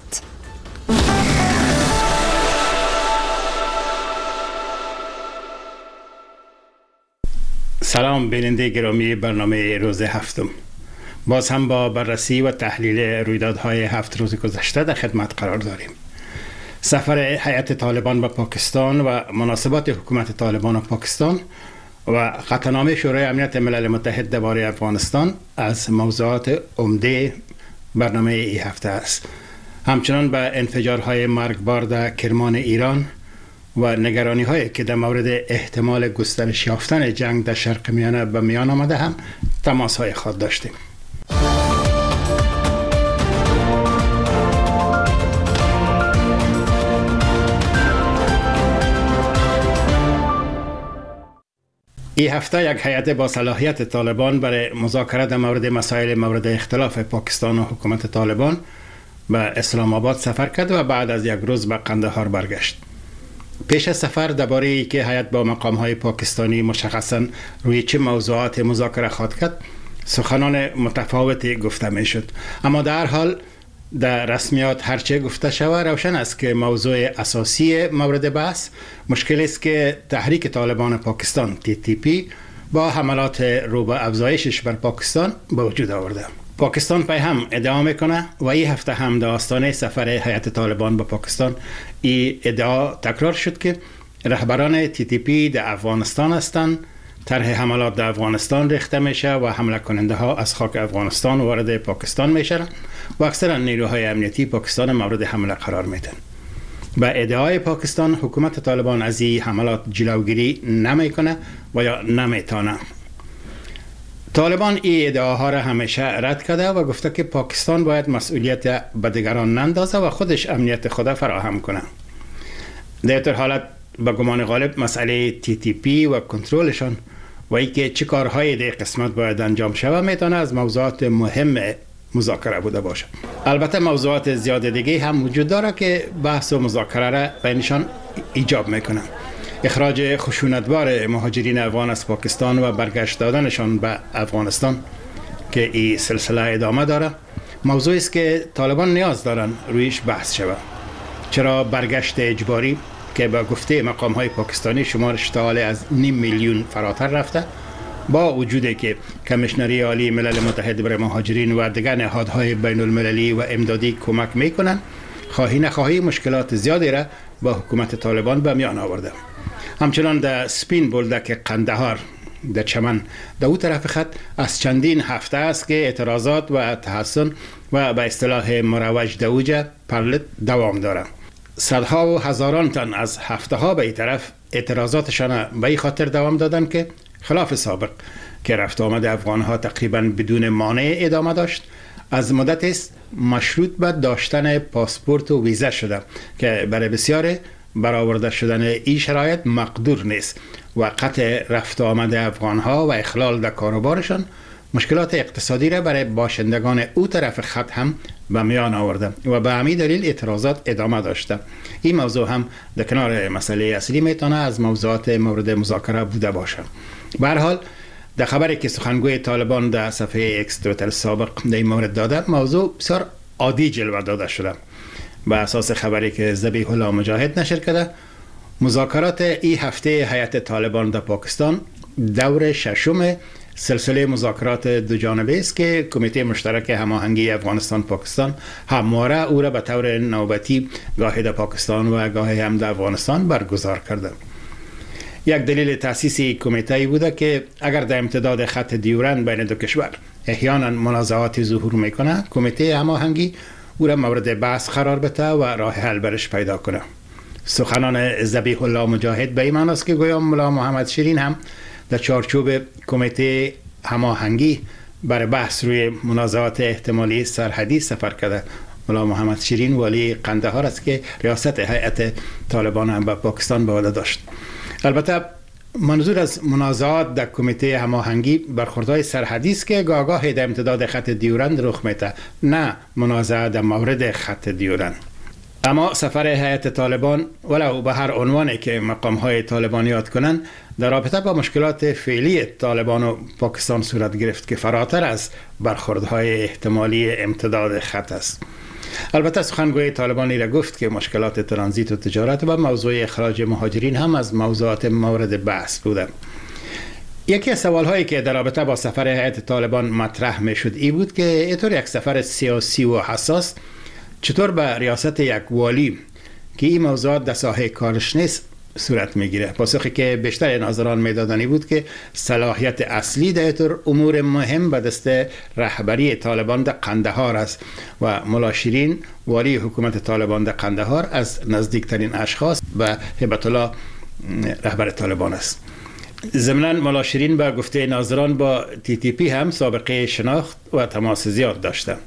سلام بیننده گرامی برنامه روز هفتم. باز هم با بررسی و تحلیل رویدادهای هفت روز گذشته در خدمت قرار داریم. سفر هیئت طالبان به پاکستان و مناسبات حکومت طالبان و پاکستان و قطعنامه شورای امنیت ملل متحد درباره افغانستان از موضوعات عمده برنامه این هفته است. همچنان به انفجارهای مرگبار در کرمان ایران و نگرانی هایی که در مورد احتمال گسترش یافتن جنگ در شرق میانه به میان آمده هم تماس های خود داشتیم. این هفته یک هیئت با صلاحیت طالبان برای مذاکره در مورد مسائل مورد اختلاف پاکستان و حکومت طالبان به اسلام آباد سفر کرد و بعد از یک روز به قندهار برگشت. پیش از سفر درباره ای که هیئت با مقام های پاکستانی مشخصا روی چه موضوعات مذاکره خواهد کرد سخنان متفاوتی گفته می شد، اما در حال در رسمیات هرچه گفته شود روشن است که موضوع اساسی مورد بحث مشکل است که تحریک طالبان پاکستان تی تی پی با حملات رو به افزایشش بر پاکستان به وجود آورده. پاکستان پی هم ادعا میکنه و این هفته هم در آستانه سفر هیئت طالبان به پاکستان این ادعا تکرار شد که رهبران تی تی پی در افغانستان هستند. طرح حملات در افغانستان ریخته میشه و حمله کننده ها از خاک افغانستان وارد پاکستان میشن و اکثرا نیروهای امنیتی پاکستان مورد حمله قرار میدن. به ادعای پاکستان حکومت طالبان از این حملات جلوگیری نمیکنه و یا نمیتونه. طالبان این ادعاها را همیشه رد کرده و گفته که پاکستان باید مسئولیت به دیگران نندازه و خودش امنیت خود فراهم کنه. در این حالت به گمان غالب مسئله تی تی پی و کنترلشان و اینکه چه کارهای در قسمت باید انجام شود میتونه از موضوعات مهم مذاکره بوده باشد. البته موضوعات زیاد دیگه هم وجود داره که بحث و مذاکره را بینشان ایجاب میکنه. اخراج خشونتبار مهاجرین افغان از پاکستان و برگشت دادنشان به افغانستان که این سلسله ادامه داره موضوعی است که طالبان نیاز دارن رویش بحث شود. چرا برگشت اجباری که با گفته مقام های پاکستانی شمارش تا حالا از نیم میلیون فراتر رفته، با وجودی که کمیشنری عالی ملل متحد برای مهاجرین و دیگر نهادهای بین المللی و امدادی کمک میکنن، خواهی نخواهی مشکلات زیادی را با حکومت طالبان به میان آورده. همچنان در سپین بولدک قندهار در چمن در او طرف خط از چندین هفته است که اعتراضات و تحسن و به اصطلاح مروج دوجه پرلت دوام داره. صدها و هزاران تن از هفته ها به این طرف اعتراضاتشان به این خاطر دوام دادن که خلاف سابق که رفت آمد افغان ها تقریبا بدون مانع ادامه داشت، از مدت است مشروط به داشتن پاسپورت و ویزا شده که برای بسیاری برآورده شدن این شرایط مقدور نیست و قطع رفت آمد افغانها و اخلال در کاروبارشان مشکلات اقتصادی را برای باشندگان او طرف خط هم به میان آورده و به همین دلیل اعتراضات ادامه داشته. این موضوع هم در کنار مسئله اصلی میتونه از موضوعات مورد مذاکره بوده باشه. به هر حال در خبری که سخنگوی طالبان در صفحه اکس تویتر سابق در این مورد داده، موضوع بسیار عادی جلوه داده شده. به اساس خبری که ذبیح الله مجاهد نشر کرده، مذاکرات این هفته هیئت طالبان در پاکستان دور ششم سلسله مذاکرات دو جانبه است که کمیته مشترک هماهنگی افغانستان پاکستان همواره او را به طور نوبتی گاهی در پاکستان و گاهی هم در افغانستان برگزار کرده. یک دلیل تأسیس کمیته بوده که اگر در امتداد خط دیورند بین دو کشور احیانا منازعاتی ظهور میکنه، کمیته هماهنگی او را مورد بحث قرار بده و راه حل برش پیدا کنه. سخنان ذبیح الله مجاهد به این معنی است که گویا ملا محمد شیرین هم در چارچوب کمیته هماهنگی برای بحث روی منازعات احتمالی سرحدی سفر کرده. ملا محمد شیرین والی قندهار است که ریاست هیئت طالبان هم به پاکستان به عهده داشت. البته منظور از منازعات در کمیته هماهنگی برخوردهای سرحدی است که گاهگاه در امتداد خط دیورند رخ میده، نه منازعه در مورد خط دیورند. اما سفر هیئت طالبان ولو به هر عنوانی که مقام‌های طالبان یاد کنند در رابطه با مشکلات فعلی طالبان و پاکستان صورت گرفت که فراتر از برخوردهای احتمالی امتداد خط است. البته سخنگوی طالبانی را گفت که مشکلات ترانزیت و تجارت و موضوع اخراج مهاجرین هم از موضوعات مورد بحث بوده. یکی از سوالهایی که در رابطه با سفر هیئت طالبان مطرح میشد این بود که اینطور یک سفر سیاسی و حساس چطور به ریاست یک والی که این موضوعات در ساحه کارش نیست صورت میگیره. پاسخی که بیشتر ناظران میدادنی بود که صلاحیت اصلی در اینطور امور مهم به دست رهبری طالبان در قندهار است و ملا شیرین والی حکومت طالبان در قندهار از نزدیکترین اشخاص به هیبت الله رهبر طالبان است. ضمناً ملا شیرین به گفته ناظران با تی تی پی هم سابقه شناخت و تماس زیاد داشته.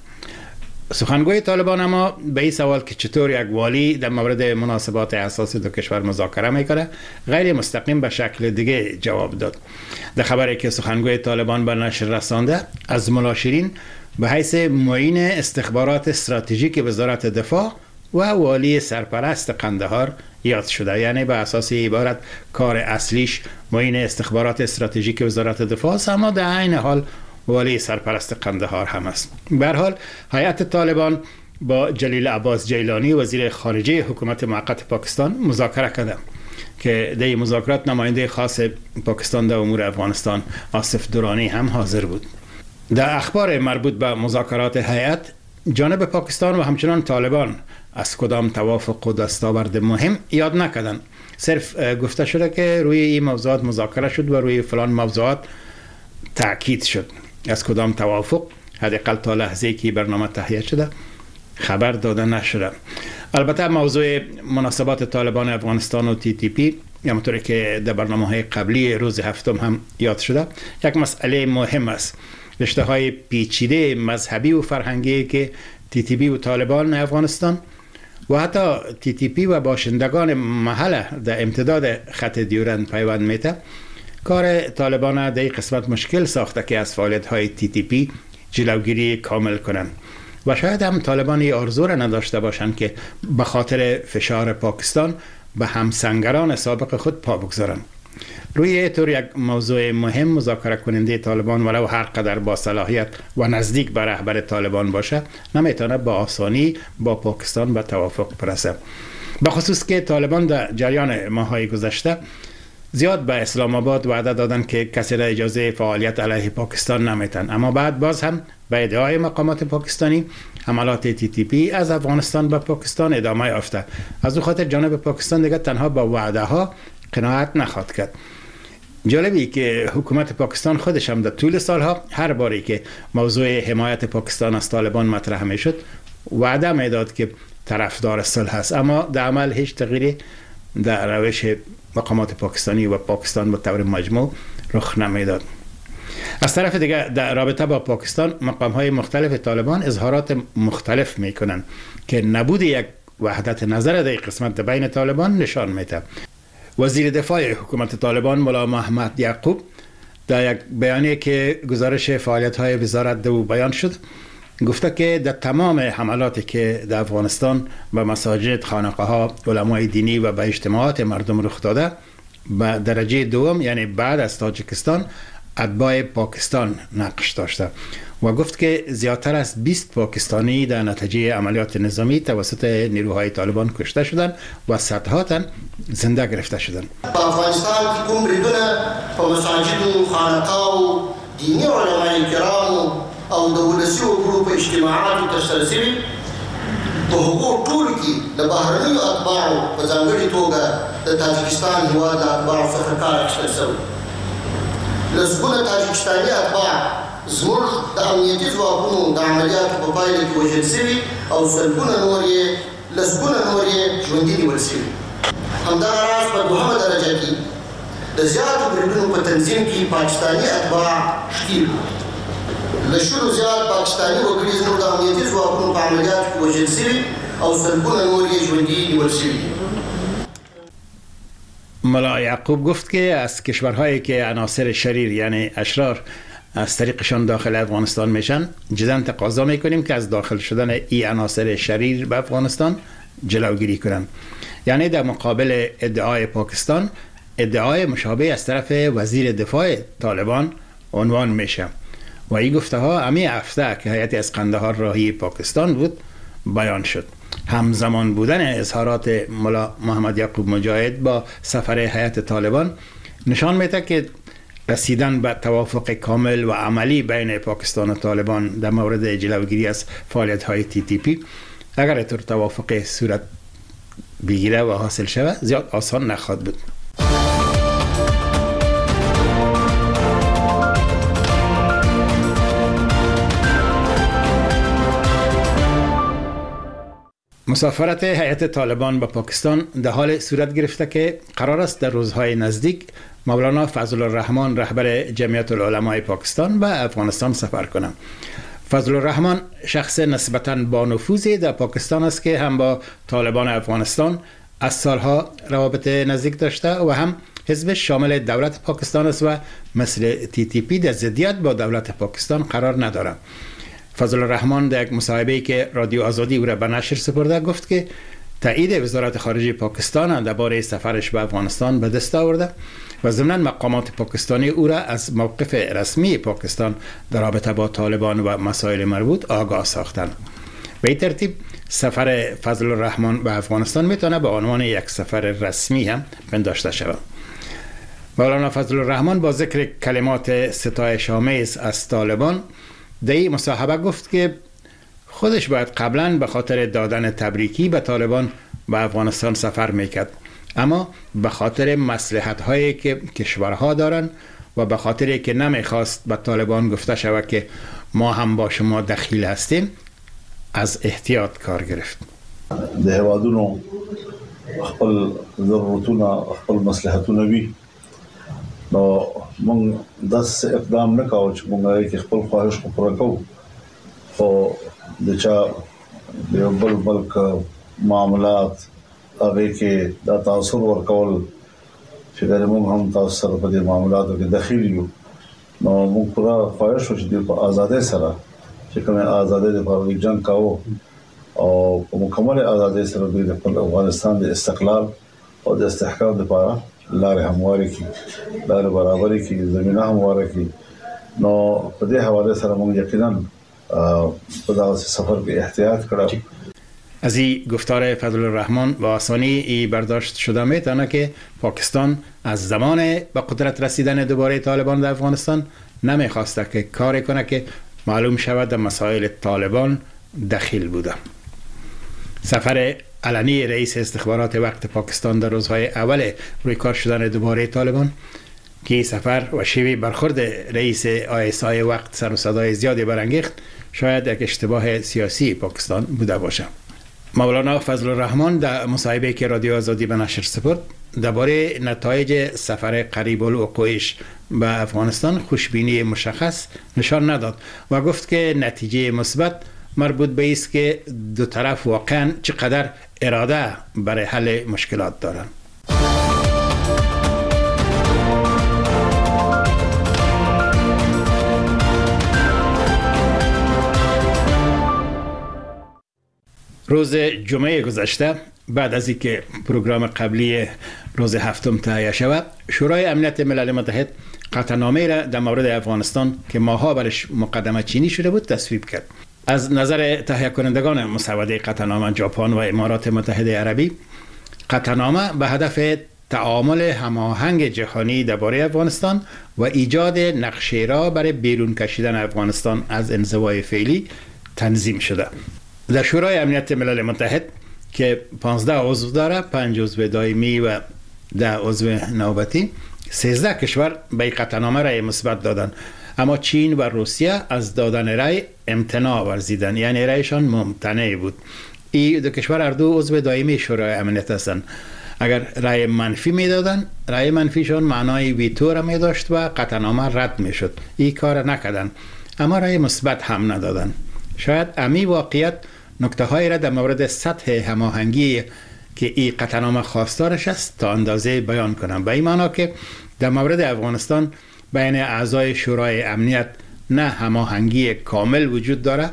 سخنگوی طالبان اما به این سوال که چطور یک والی در مورد مناسبات حساس دو کشور مذاکره میکنه غیر مستقیم به شکل دیگه جواب داد. در خبری که سخنگوی طالبان به نشر رسانده، از ملا شیرین به حیث معین استخبارات استراتژیک وزارت دفاع و والی سرپرست قندهار یاد شده، یعنی به اساس عبارت کار اصلیش معین استخبارات استراتژیک وزارت دفاع است، اما در عین حال والی سرپرست قندهار هم است. به هر حال هیئت طالبان با جلیل عباس جیلانی وزیر خارجه حکومت موقت پاکستان مذاکره کرده که در این مذاکرات نماینده خاص پاکستان در امور افغانستان آصف درانی هم حاضر بود. در اخبار مربوط به مذاکرات هیئت، جانب پاکستان و همچنان طالبان از کدام توافق و دستاورد مهم یاد نکردند. صرف گفته شده که روی این موضوعات مذاکره شد و روی فلان موضوعات تأکید شد. از کدام توافق حداقل تا لحظه‌ای که برنامه تهیه شده خبر داده نشده. البته موضوع مناسبات طالبان افغانستان و تی تی پی همونطوری که در برنامه‌های قبلی روز هفتم هم یاد شده یک مسئله مهم است. رشته‌های پیچیده مذهبی و فرهنگی که تی تی پی و طالبان افغانستان و حتی تی تی پی و باشندگان محل در امتداد خط دیورند پیوند میته، کار طالبان در این قسمت مشکل ساخته که از فعالیت‌های تی تی پی جلوگیری کامل کنند و شاید هم طالبان آرزو را نداشته باشند که به خاطر فشار پاکستان به همسنگران سابق خود پا بگذارند. روی طور یک موضوع مهم مذاکره کننده طالبان ولو هر قدر با صلاحیت و نزدیک به رهبر طالبان باشه نمیتونه با آسانی با پاکستان به توافق برسه. به خصوص که طالبان در جریان ماه‌های گذشته زیاد به اسلام آباد وعده دادن که کسی را اجازه فعالیت علیه پاکستان نمیتن، اما بعد باز هم به ادعای مقامات پاکستانی حملات تی تی پی از افغانستان به پاکستان ادامه یافته. از او خاطر جانب پاکستان دیگه تنها با وعده ها قناعت نخواهد کرد. جالبی که حکومت پاکستان خودش هم در طول سالها هر باری که موضوع حمایت پاکستان از طالبان مطرح میشد وعده میداد که طرفدار صلح است، اما در عمل هیچ تغییری در روش مقامات پاکستانی و پاکستان به طور مجموع رخ نمیداد. از طرف دیگه در رابطه با پاکستان مقام های مختلف طالبان اظهارات مختلف میکنن که نبود یک وحدت نظر در قسمت بین طالبان نشان میده. وزیر دفاع حکومت طالبان مولا محمد یعقوب در یک بیانیه که گزارش فعالیت های وزارت دو بیان شد گفته که در تمام حملاتی که در افغانستان به مساجد، خانقاه ها، علمای دینی و به اجتماعات مردم رخ داده به درجه دوم یعنی بعد از تاجیکستان اتباع پاکستان نقش داشته و گفت که زیادتر از بیست پاکستانی در نتیجه عملیات نظامی توسط نیروهای طالبان کشته شدند و صدها تن زنده گرفته شدند. په افغانستان کې کوم بریدونه په مساجدو، خانقاهو، دیني علمای کرامو او د ولسي وګړو په اجتماعاتو ترسره شوي په هغو ټولو کې د بهرنیو اتباعو په ځانګړې توګه د تاجکستان هېواد د اتباعو څخه کار اخیستل شوی. لسګونه تاجکستاني اتباع زموږ د امنیتي ځواکونو د عملیاتو په پایله کې وژل شوي او سلګونه نور یې لسګونه نور یې ژوندي نیول شوي. همدغه راز په دوهمه درجه کې د زیاتو بریدونو په تنظیم کې پاکستاني اتباع ښکېل وو. له شلو زیات پاکستاني وګړي زموږ د امنیتي ځواکونو په عملیاتو کې وژل شوي او سلګونه نور یې ژوندي نیول شوي. مولا یعقوب گفت که از کشورهایی که عناصر شریر یعنی اشرار از طریقشان داخل افغانستان میشن جداً تقاضا میکنیم که از داخل شدن این عناصر شریر به افغانستان جلوگیری کنن. یعنی در مقابل ادعای پاکستان ادعای مشابه از طرف وزیر دفاع طالبان عنوان میشه و این گفته ها امی هفته که هیئت از قندهار راهی پاکستان بود بیان شد. همزمان بودن اظهارات مولا محمد یعقوب مجاهد با سفر هیئت طالبان نشان میده که رسیدن به توافق کامل و عملی بین پاکستان و طالبان در مورد جلوگیری از فعالیت های تی تی پی اگر اینطور توافق صورت بگیره و حاصل شود زیاد آسان نخواهد بود. مسافرت هیئت طالبان به پاکستان در حال صورت گرفته که قرار است در روزهای نزدیک مولانا فضل الرحمن رهبر جمعیت العلماء پاکستان به افغانستان سفر کنند. فضل الرحمن شخص نسبتاً با نفوذی در پاکستان است که هم با طالبان افغانستان از سالها روابط نزدیک داشته و هم حزبش شامل دولت پاکستان است و مثل تی تی پی در ضدیت با دولت پاکستان قرار ندارد. فضل الرحمن در یک مصاحبه‌ای که رادیو آزادی او را به نشر سپرده گفت که تایید وزارت خارجه پاکستان درباره سفرش به افغانستان به دست آورده و ضمناً مقامات پاکستانی او را از موقف رسمی پاکستان در رابطه با طالبان و مسائل مربوط آگاه ساختند. به این ترتیب سفر فضل الرحمن به افغانستان میتونه به عنوان یک سفر رسمی هم پنداشته شود. مولانا فضل الرحمن با ذکر کلمات ستایش آمیز از طالبان در این مصاحبه گفت که خودش باید قبلا به خاطر دادن تبریکی به طالبان به افغانستان سفر میکرد، اما به خاطر مصلحت هایی که کشورها دارن و به خاطری که نمیخواست به طالبان گفته شود که ما هم با شما دخیل هستیم از احتیاط کار گرفت. د هیوادونو خپل ضرورتونه خپل مصلحتونه وي نو موږ داسې اقدام نه کوو چې موږ یې خپل خواهش خو پوره کوو خو د چا د یو بل ملک معاملات هغې کې دا تاثر ورکول چې ګنې موږ هم تاسو سره په دې معاملاتو کې دخیل یو نو موږ پوره خواهش وکړو چې دوی په ازادۍ سره چې کومې ازادۍ دپاره جنګ کوو او په مکمل ازادۍ سره دوی د خپل افغانستان د استقلال او د استحکام لپاره لارې هموارې کړي، لارې برابرې کړي، زمینه همواره کړي. نو په دې حواله سره موږ یقینا په دغه سفر کې احتیاط کړو. از این گفتار فضل الرحمن با آسانی ای برداشت شده میتونه که پاکستان از زمان به قدرت رسیدن دوباره طالبان در افغانستان نمیخواسته که کاری کنه که معلوم شود در مسائل طالبان دخیل بوده. سفر علنی رئیس استخبارات وقت پاکستان در روزهای اول روی کار شدن دوباره طالبان که سفر و شیوه برخورد رئیس آی اس آی وقت سر و صدای زیادی برانگیخت شاید یک اشتباه سیاسی پاکستان بوده باشه. مولانا فضل الرحمن در مصاحبه که رادیو آزادی به نشر سپرد درباره نتایج سفر قریب الوقوعش به افغانستان خوشبینی مشخص نشان نداد و گفت که نتیجه مثبت مربوط به است که دو طرف واقعا چقدر اراده برای حل مشکلات دارند. روز جمعه گذشته بعد از اینکه پروگرام قبلی روز هفتم تهیه شود، شورای امنیت ملل متحد قطعنامه را در مورد افغانستان که ماها برش مقدمه چینی شده بود تصویب کرد. از نظر تهیه کنندگان مسوده قطعنامه ژاپن و امارات متحده عربی، قطعنامه به هدف تعامل هماهنگ جهانی درباره افغانستان و ایجاد نقشه را برای بیرون کشیدن افغانستان از انزوای فعلی تنظیم شده. در شورای امنیت ملل متحد که پانزده عضو داره، پنج عضو دائمی و ده عضو نوبتی، سیزده کشور به قطعنامه رأی مثبت دادن، اما چین و روسیه از دادن رأی امتناع ورزیدن، یعنی رأیشان ممتنع بود. این دو کشور هر دو عضو دائمی شورای امنیت هستند. اگر رأی منفی میدادن، رأی منفیشان معنای ویتو را می داشت و قطعنامه رد می شد. این کار نکردن، اما رأی مثبت هم ندادن. شاید امی واقعیت نکته های را در مورد سطح هماهنگی که این قطعنامه خواستارش است تا اندازه بیان کنم. به این معنا که در مورد افغانستان بین اعضای شورای امنیت نه هماهنگی کامل وجود داره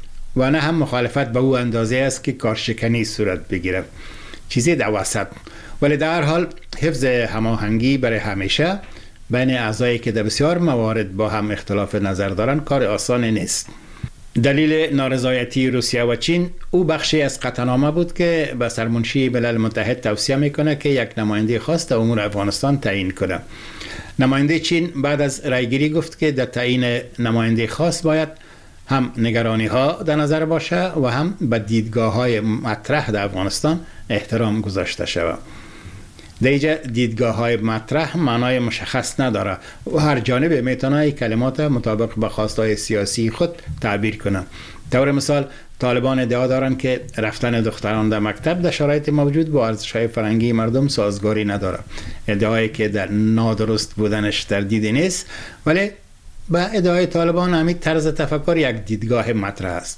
و نه هم مخالفت به او اندازه است که کارشکنی صورت بگیره، چیزی در وسط. ولی در هر حال حفظ هماهنگی برای همیشه بین اعضایی که در بسیار موارد با هم اختلاف نظر دارن کار آسان نیست. دلیل نارضایتی روسیه و چین او بخشی از قطعنامه بود که به سرمنشی ملل متحد توصیه میکنه که یک نماینده خاص در امور افغانستان تعیین کنه. نماینده چین بعد از رایگیری گفت که در تعیین نماینده خاص باید هم نگرانی ها در نظر باشه و هم به دیدگاه های مطرح در افغانستان احترام گذاشته شود. در اینجا دیدگاه های مطرح معنای مشخص نداره و هر جانب میتونه کلمات مطابق به خواستهای سیاسی خود تعبیر کنه. طور مثال طالبان ادعا دارن که رفتن دختران در مکتب در شرایط موجود با ارزش‌های فرهنگی مردم سازگاری نداره. ادعایی که در نادرست بودنش تردیدی نیست، ولی به ادعای طالبان همین طرز تفکر یک دیدگاه مطرح است.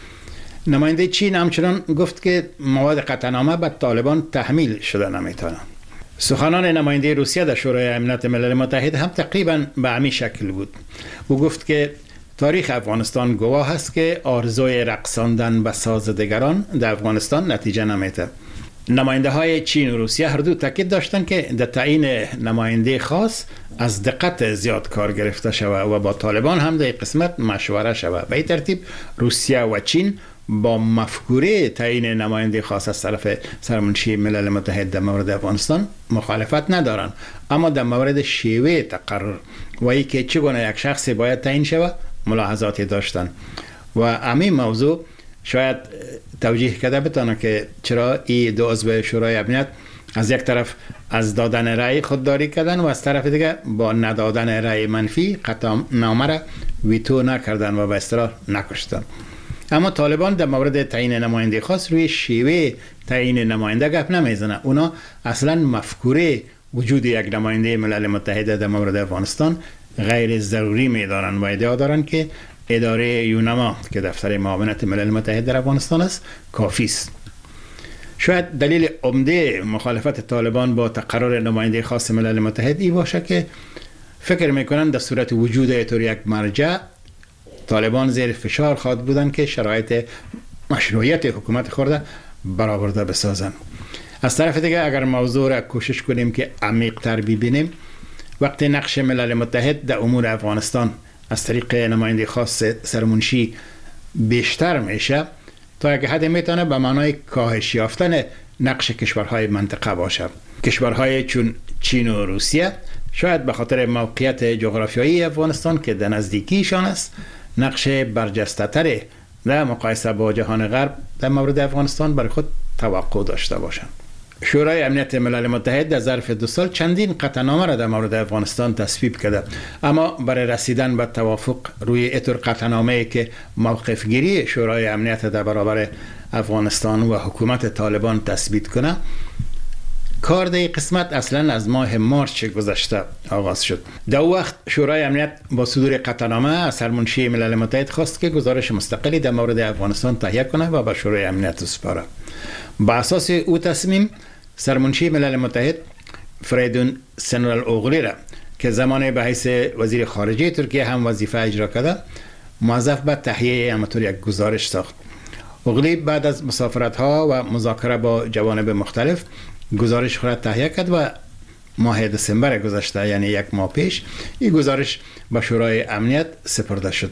نماینده چین همچنان گفت که مواد قطعنامه به طالبان تحمیل شده نمیتونه. سخنان نماینده روسیه در شورای امنیت ملل متحد هم تقریبا به همین شکل بود. او گفت که تاریخ افغانستان گواه است که آرزوی رقصاندن به ساز دیگران در افغانستان نتیجه نمیده. نماینده های چین و روسیه هر دو تاکید داشتند که در تعیین نماینده خاص از دقت زیاد کار گرفته شود و با طالبان هم در قسمت مشوره شود. به این ترتیب روسیه و چین با مفکوره تعیین نماینده خاص از طرف سرمنشی ملل متحد در مورد افغانستان مخالفت ندارند، اما در مورد شیوه تقرر و اینکه چگونه یک شخص باید تعیین شود ملاحظاتی داشتند و همین موضوع شاید توجیه کرده بتونه که چرا این دو عضو شورای امنیت از یک طرف از دادن رأی خودداری کردن و از طرف دیگه با ندادن رأی منفی قطعنامه را ویتو نکردن و به اصطلاح نکشتن. اما طالبان در مورد تعیین نماینده خاص روی شیوه تعیین نماینده گپ نمیزنه. اونا اصلا مفکوره وجود یک نماینده ملل متحد در مورد افغانستان غیر ضروری میدارن و ادعا دارن که اداره یونما که دفتر معاونت ملل متحد در افغانستان است کافی است. شاید دلیل عمده مخالفت طالبان با تقرر نماینده خاص ملل متحد ای باشه که فکر میکنن در صورت وجود ایطور یک مرجع طالبان زیر فشار خواهد بودن که شرایط مشروعیت حکومت خورده برآورده بسازن. از طرف دیگه اگر موضوع را کوشش کنیم که عمیق تر ببینیم، وقتی نقش ملل متحد در امور افغانستان از طریق نماینده خاص سرمنشی بیشتر میشه، تا یک حد میتونه به معنای کاهش یافتن نقش کشورهای منطقه باشه. کشورهای چون چین و روسیه شاید به خاطر موقعیت جغرافیایی افغانستان که در نزدیکیشان است نقش برجسته تری در مقایسه با جهان غرب در مورد افغانستان برای خود توقع داشته باشند. شورای امنیت ملل متحد در ظرف دو سال چندین قطعنامه را در مورد افغانستان تصویب کرده، اما برای رسیدن به توافق روی ایطور قطعنامه‌ای که موقف گیری شورای امنیت در برابر افغانستان و حکومت طالبان تثبیت کنه، کار در قسمت اصلا از ماه مارچ گذشته آغاز شد. در وقت شورای امنیت با صدور قطعنامه از سرمنشی ملل متحد خواست که گزارش مستقلی در مورد افغانستان تهیه کنه و به شورای امنیت سپاره. با اساس او تصمیم سرمنشی ملل متحد فریدون سنرال اوغلی را که زمان به حیث وزیر خارجه ترکیه هم وظیفه اجرا کرده موظف به تهیه همطور یک گزارش ساخت. اوغلی بعد از مسافرت ها و مذاکره با جوانب مختلف گزارش خود تهیه کرد و ماه دسامبر گذشته یعنی یک ماه پیش این گزارش به شورای امنیت سپرده شد.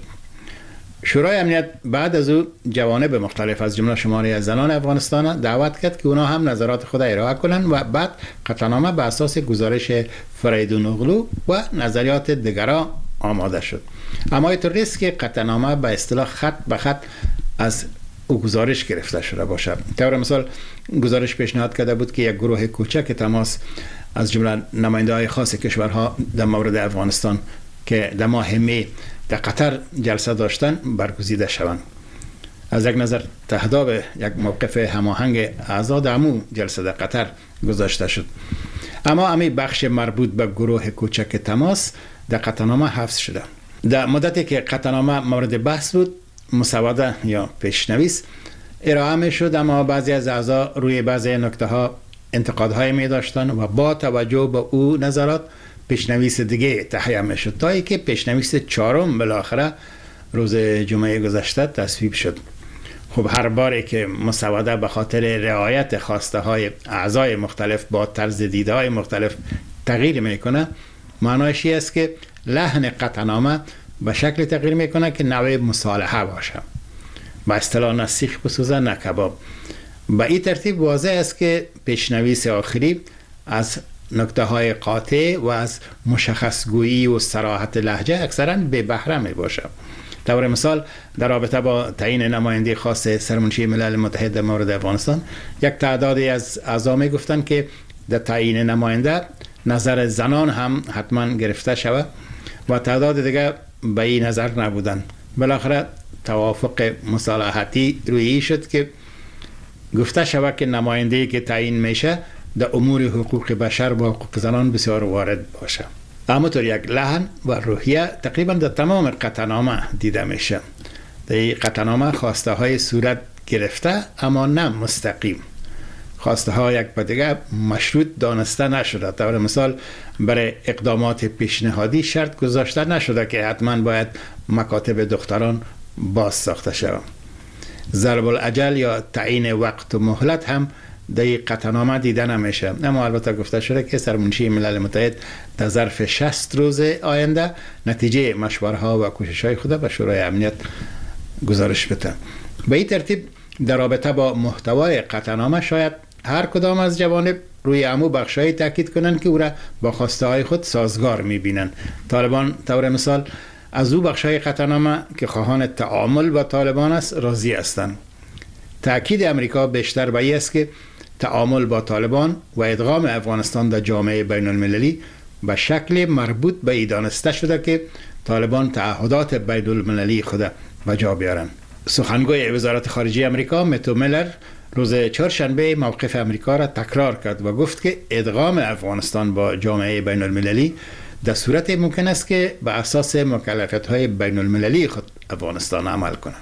شورای امنیت بعد از او جوانب مختلف از جمله شماری از زنان افغانستان دعوت کرد که اونا هم نظرات خود ارائه کنند و بعد قطعنامه به اساس گزارش فریدون اوغلو و نظریات دیگران آماده شد. اما اینطور نیست که قطعنامه به اصطلاح خط به خط از او گزارش گرفته شده باشد. طور مثال گزارش پیشنهاد کرده بود که یک گروه کوچک تماس از جمله نماینده های خاص کشورها در مورد افغانستان که در ماه می در قطر جلسه داشتن برگزیده شوند. از یک نظر تهداب یک موقف هماهنگ اعضا در امو جلسه در قطر گذاشته شد. اما امی بخش مربوط به گروه کوچک تماس در قطعنامه حفظ شده. در مدتی که قطعنامه مورد بحث بود مسوده یا پیشنویس ارائه می شد، اما بعضی از اعضا روی بعضی نکته ها انتقادهای می داشتن و با توجه به او نظرات پیشنویس دیگه تهیه می شد تا اینکه پیشنویس چهارم بالاخره روز جمعه گذشته تصویب شد. خب هر باری که مسوده به خاطر رعایت خواسته های اعضای مختلف با طرز دیده های مختلف تغییر میکنه معنایش است که لحن قطعنامه به شکل تغییر میکنه که نوع مصالحه باشه، با اصطلاح نه سیخ بسوزه نه کباب. به این ترتیب واضح است که پیشنویس آخری از نکته های قاطع و از مشخص گویی و صراحت لهجه اکثرا به بهره می باشه. طور مثال در رابطه با تعیین نماینده خاص سرمنشی ملل متحد در مورد افغانستان یک تعدادی از اعضا می گفتند که در تعیین نماینده نظر زنان هم حتما گرفته شود و تعداد دیگه به این نظر نبودند. بالاخره توافق مصالحتی روی شد که گفته شود که نماینده‌ای که تعیین میشه در امور حقوق بشر و حقوق زنان بسیار وارد باشه. اما طور یک لحن و روحیه تقریبا در تمام قطعنامه دیده میشه. در این قطعنامه خواسته های صورت گرفته اما نه مستقیم. خواسته ها یک به دیگه مشروط دانسته نشده. طور مثال برای اقدامات پیشنهادی شرط گذاشته نشده که حتما باید مکاتب دختران باز ساخته شود. ضرب الاجل یا تعیین وقت و مهلت هم در قطعنامه دیده نمیشه، اما البته گفته شده که سرمنشی ملل متحد در ظرف شصت روز آینده نتیجه مشوره ها و کوشش های خود به شورای امنیت گزارش بده. به این ترتیب در رابطه با محتوای قطعنامه شاید هر کدام از جوانب روی امو بخشایی تاکید کنند که او را با خواسته های خود سازگار میبینند. طالبان طور مثال از او بخشای قطعنامه که خواهان تعامل با طالبان است راضی هستند. تأکید امریکا بیشتر به این است که تعامل با طالبان و ادغام افغانستان در جامعه بین المللی به شکل مربوط به ای دانسته شده که طالبان تعهدات بین المللی خود به جا بیارند. سخنگوی وزارت خارجه امریکا متو میلر روز چهارشنبه موقف امریکا را تکرار کرد و گفت که ادغام افغانستان با جامعه بین المللی در صورت ممکن است که به اساس مکلفیت‌های بین المللی خود افغانستان عمل کنه.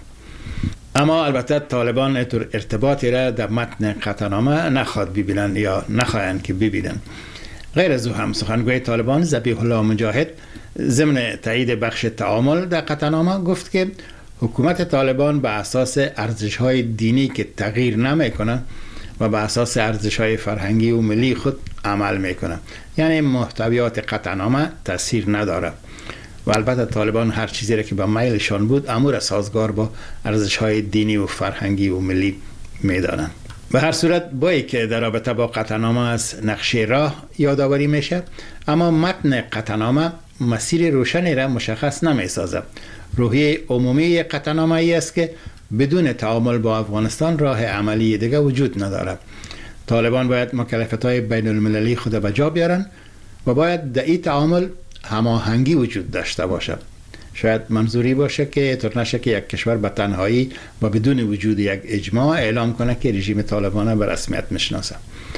اما البته طالبان ارتباطی را در متن قطعنامه نخواد ببینن یا نخواهند که ببینن. غیر از او هم سخنگوی طالبان ذبیح الله مجاهد ضمن تایید بخش تعامل در قطعنامه گفت که حکومت طالبان به اساس ارزش‌های دینی که تغییر نمی‌کنه و به اساس ارزش‌های فرهنگی و ملی خود عمل می‌کنه، یعنی محتویات قطعنامه تاثیر نداره و البته طالبان هر چیزی را که به میلشان بود امور سازگار با ارزش‌های دینی و فرهنگی و ملی می‌دانند. به هر صورت بایی که در رابطه با قطعنامه از نقشه راه یادآوری میشه، اما متن قطعنامه مسیر روشنی را مشخص نمی‌سازد. روحیه عمومی قطعنامه ای است که بدون تعامل با افغانستان راه عملی دیگر وجود ندارد. طالبان باید مکلفیت‌های بین المللی خود به جا بیارن و باید در این تعامل هماهنگی وجود داشته باشد. شاید منظوری باشه که طور نشه که یک کشور به تنهایی و بدون وجود یک اجماع اعلام کنه که رژیم طالبان به رسمیت میشناسه.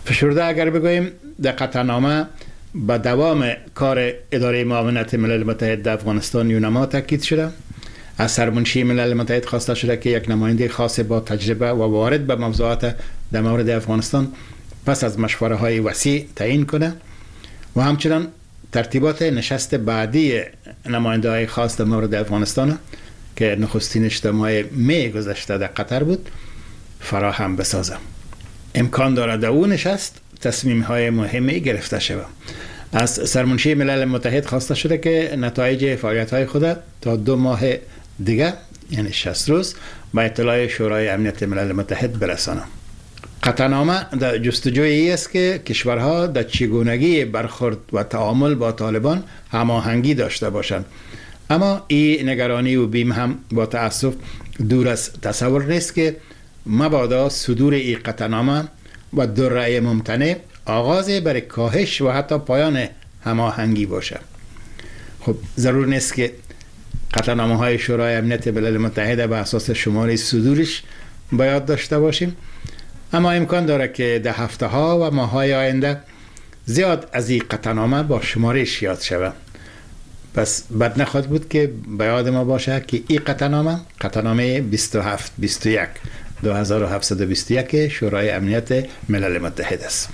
فشرده اگر بگوییم در قطعنامه به دوام کار اداره معاونت ملل متحد در افغانستان یونما تاکید شده. از سرمنشی ملل متحد خواسته شده که یک نماینده خاص با تجربه و وارد به موضوعات در مورد افغانستان پس از مشوره های وسیع تعیین کنه و همچنان ترتیبات نشست بعدی نماینده های خاص در مورد افغانستان که نخستینش در ماه می گذشته در قطر بود فراهم بسازه. امکان دارد در اون نشست تصمیم های مهمی گرفته شود. از سرمنشی ملل متحد خواسته شده که نتایج فعالیت های خود تا دو ماه دیگه یعنی شصت روز با اطلاع شورای امنیت ملل متحد برسانه. قطعنامه در جستجوی ای است که کشورها در چگونگی برخورد و تعامل با طالبان هماهنگی داشته باشند، اما این نگرانی و بیم هم با تأسف دور از تصور نیست که مبادا صدور این قطعنامه و دو رأی ممتنع آغاز برای کاهش و حتی پایان هماهنگی باشه. خب ضرور نیست که قطعنامه های شورای امنیت ملل متحد به اساس شماره صدورش باید داشته باشیم، اما امکان داره که در هفته ها و ماه های آینده زیاد از این قطعنامه با شمارش یاد شود. پس بد نخواهد بود که به یاد ما باشه که این قطعنامه قطعنامه بیست و هفت بیست و یک دو هزار و هفتصد و بیست و یک شورای امنیت ملل متحد است.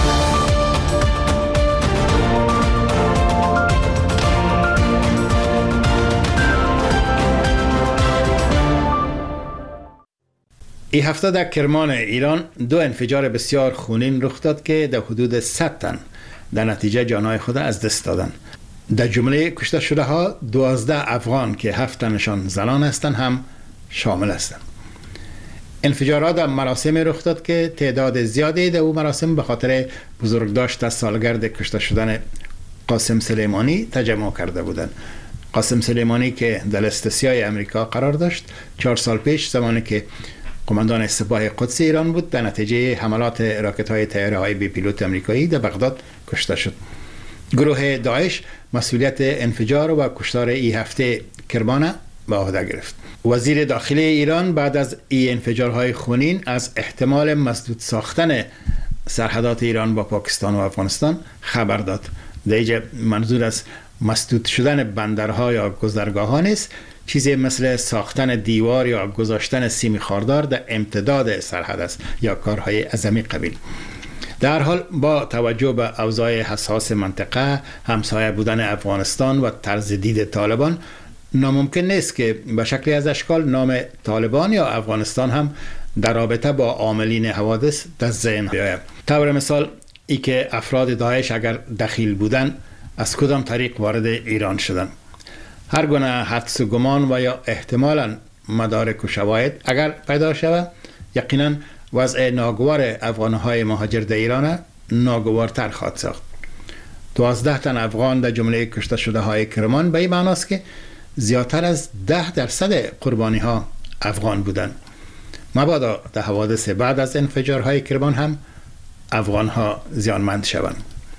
این هفته در کرمان ایران دو انفجار بسیار خونین رخ داد که در حدود صد تن در نتیجه جانهای خود از دست دادند. در جمله کشته شده ها دوازده افغان که هفت تنشان زنان هستند هم شامل هستند. انفجارات در مراسم رخ داد که تعداد زیادی در او مراسم به خاطر بزرگداشت سالگرد کشته شدن قاسم سلیمانی تجمع کرده بودند. قاسم سلیمانی که در لیست سیاه امریکا قرار داشت چهار سال پیش زمانی که قماندان سپاه قدس ایران بود در نتیجه حملات راکت های طیاره های بی پیلوت امریکایی در بغداد کشته شد. گروه داعش مسئولیت انفجار و کشتار این هفته کرمان به عهده گرفت. وزیر داخلی ایران بعد از این انفجارهای خونین از احتمال مسدود ساختن سرحدات ایران با پاکستان و افغانستان خبر داد. در اینجا منظور از مسدود شدن بندرها یا گذرگاه ها نیست، چیزی مثل ساختن دیوار یا گذاشتن سیم خاردار در امتداد سرحد است یا کارهای عظمی قبیل. در حال با توجه به اوضاع حساس منطقه، همسایه بودن افغانستان و طرز دید طالبان، ناممکن نیست که به شکلی از اشکال نام طالبان یا افغانستان هم در رابطه با عاملین حوادث در ذهن بیاید. طور مثال ای که افراد داعش اگر دخیل بودن از کدام طریق وارد ایران شدن. هر گونه حدس و گمان و یا احتمالاً مدارک و شواهد اگر پیدا شود، یقینا وضع ناگوار افغانهای مهاجر در ایران ناگوارتر خواهد ساخت. دوازده تن افغان در جمله کشته شده های کرمان به این معناست که زیادتر از ده درصد قربانی ها افغان بودند. مبادا در حوادث بعد از انفجارهای کرمان هم افغان ها زیانمند شوند.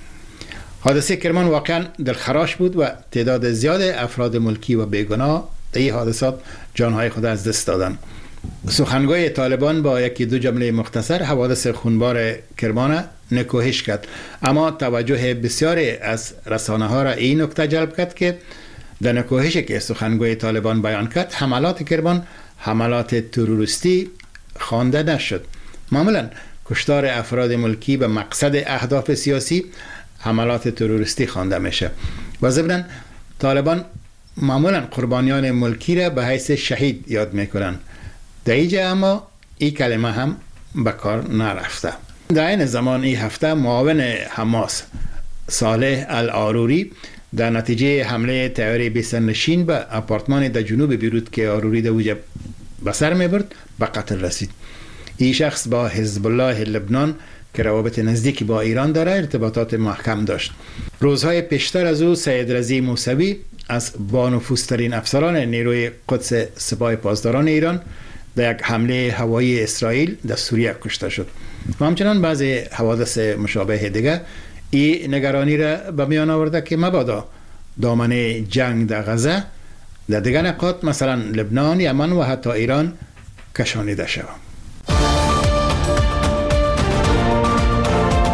حادثه کرمان واقعا دلخراش بود و تعداد زیاد افراد ملکی و بیگناه در این حادثات جانهای خود از دست دادند. سخنگوی طالبان با یکی دو جمله مختصر حوادث خونبار کرمان نکوهش کرد، اما توجه بسیاری از رسانه ها را این نکته جلب کرد که در نکوهشی که سخنگوی طالبان بیان کرد حملات کرمان حملات تروریستی خوانده نشد. معمولا کشتار افراد ملکی به مقصد اهداف سیاسی حملات تروریستی خوانده میشه و ضمن طالبان معمولا قربانیان ملکی را به حیث شهید یاد میکنن. در اینجا اما این کلمه هم به کار نرفته. در این زمان این هفته معاون حماس صالح العاروری در نتیجه حمله طیاره بی‌سرنشین به آپارتمان در جنوب بیروت که عاروری در اوجه به سر میبرد به قتل رسید. این شخص با حزب الله لبنان که روابط نزدیکی با ایران داره ارتباطات محکم داشت. روزهای پیشتر از او سید رضی موسوی از بانفوذترین افسران نیروی قدس سپاه پاسداران ایران در یک حمله هوایی اسرائیل در سوریه کشته شد. و همچنان بعضی حوادث مشابه دیگه این نگرانی را به میان آورده که مبادا دامنه جنگ در غزه در دیگر نقاط مثلا لبنان، یمن و حتی ایران کشانیده شود.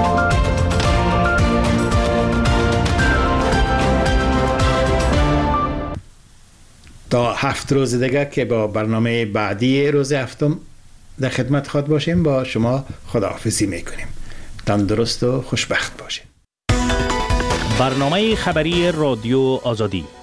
تا هفت روز دیگه که با برنامه بعدی روز هفتم در خدمت خود باشیم. با شما خداحافظی میکنیم. تندرست و خوشبخت باشید. برنامه خبری رادیو آزادی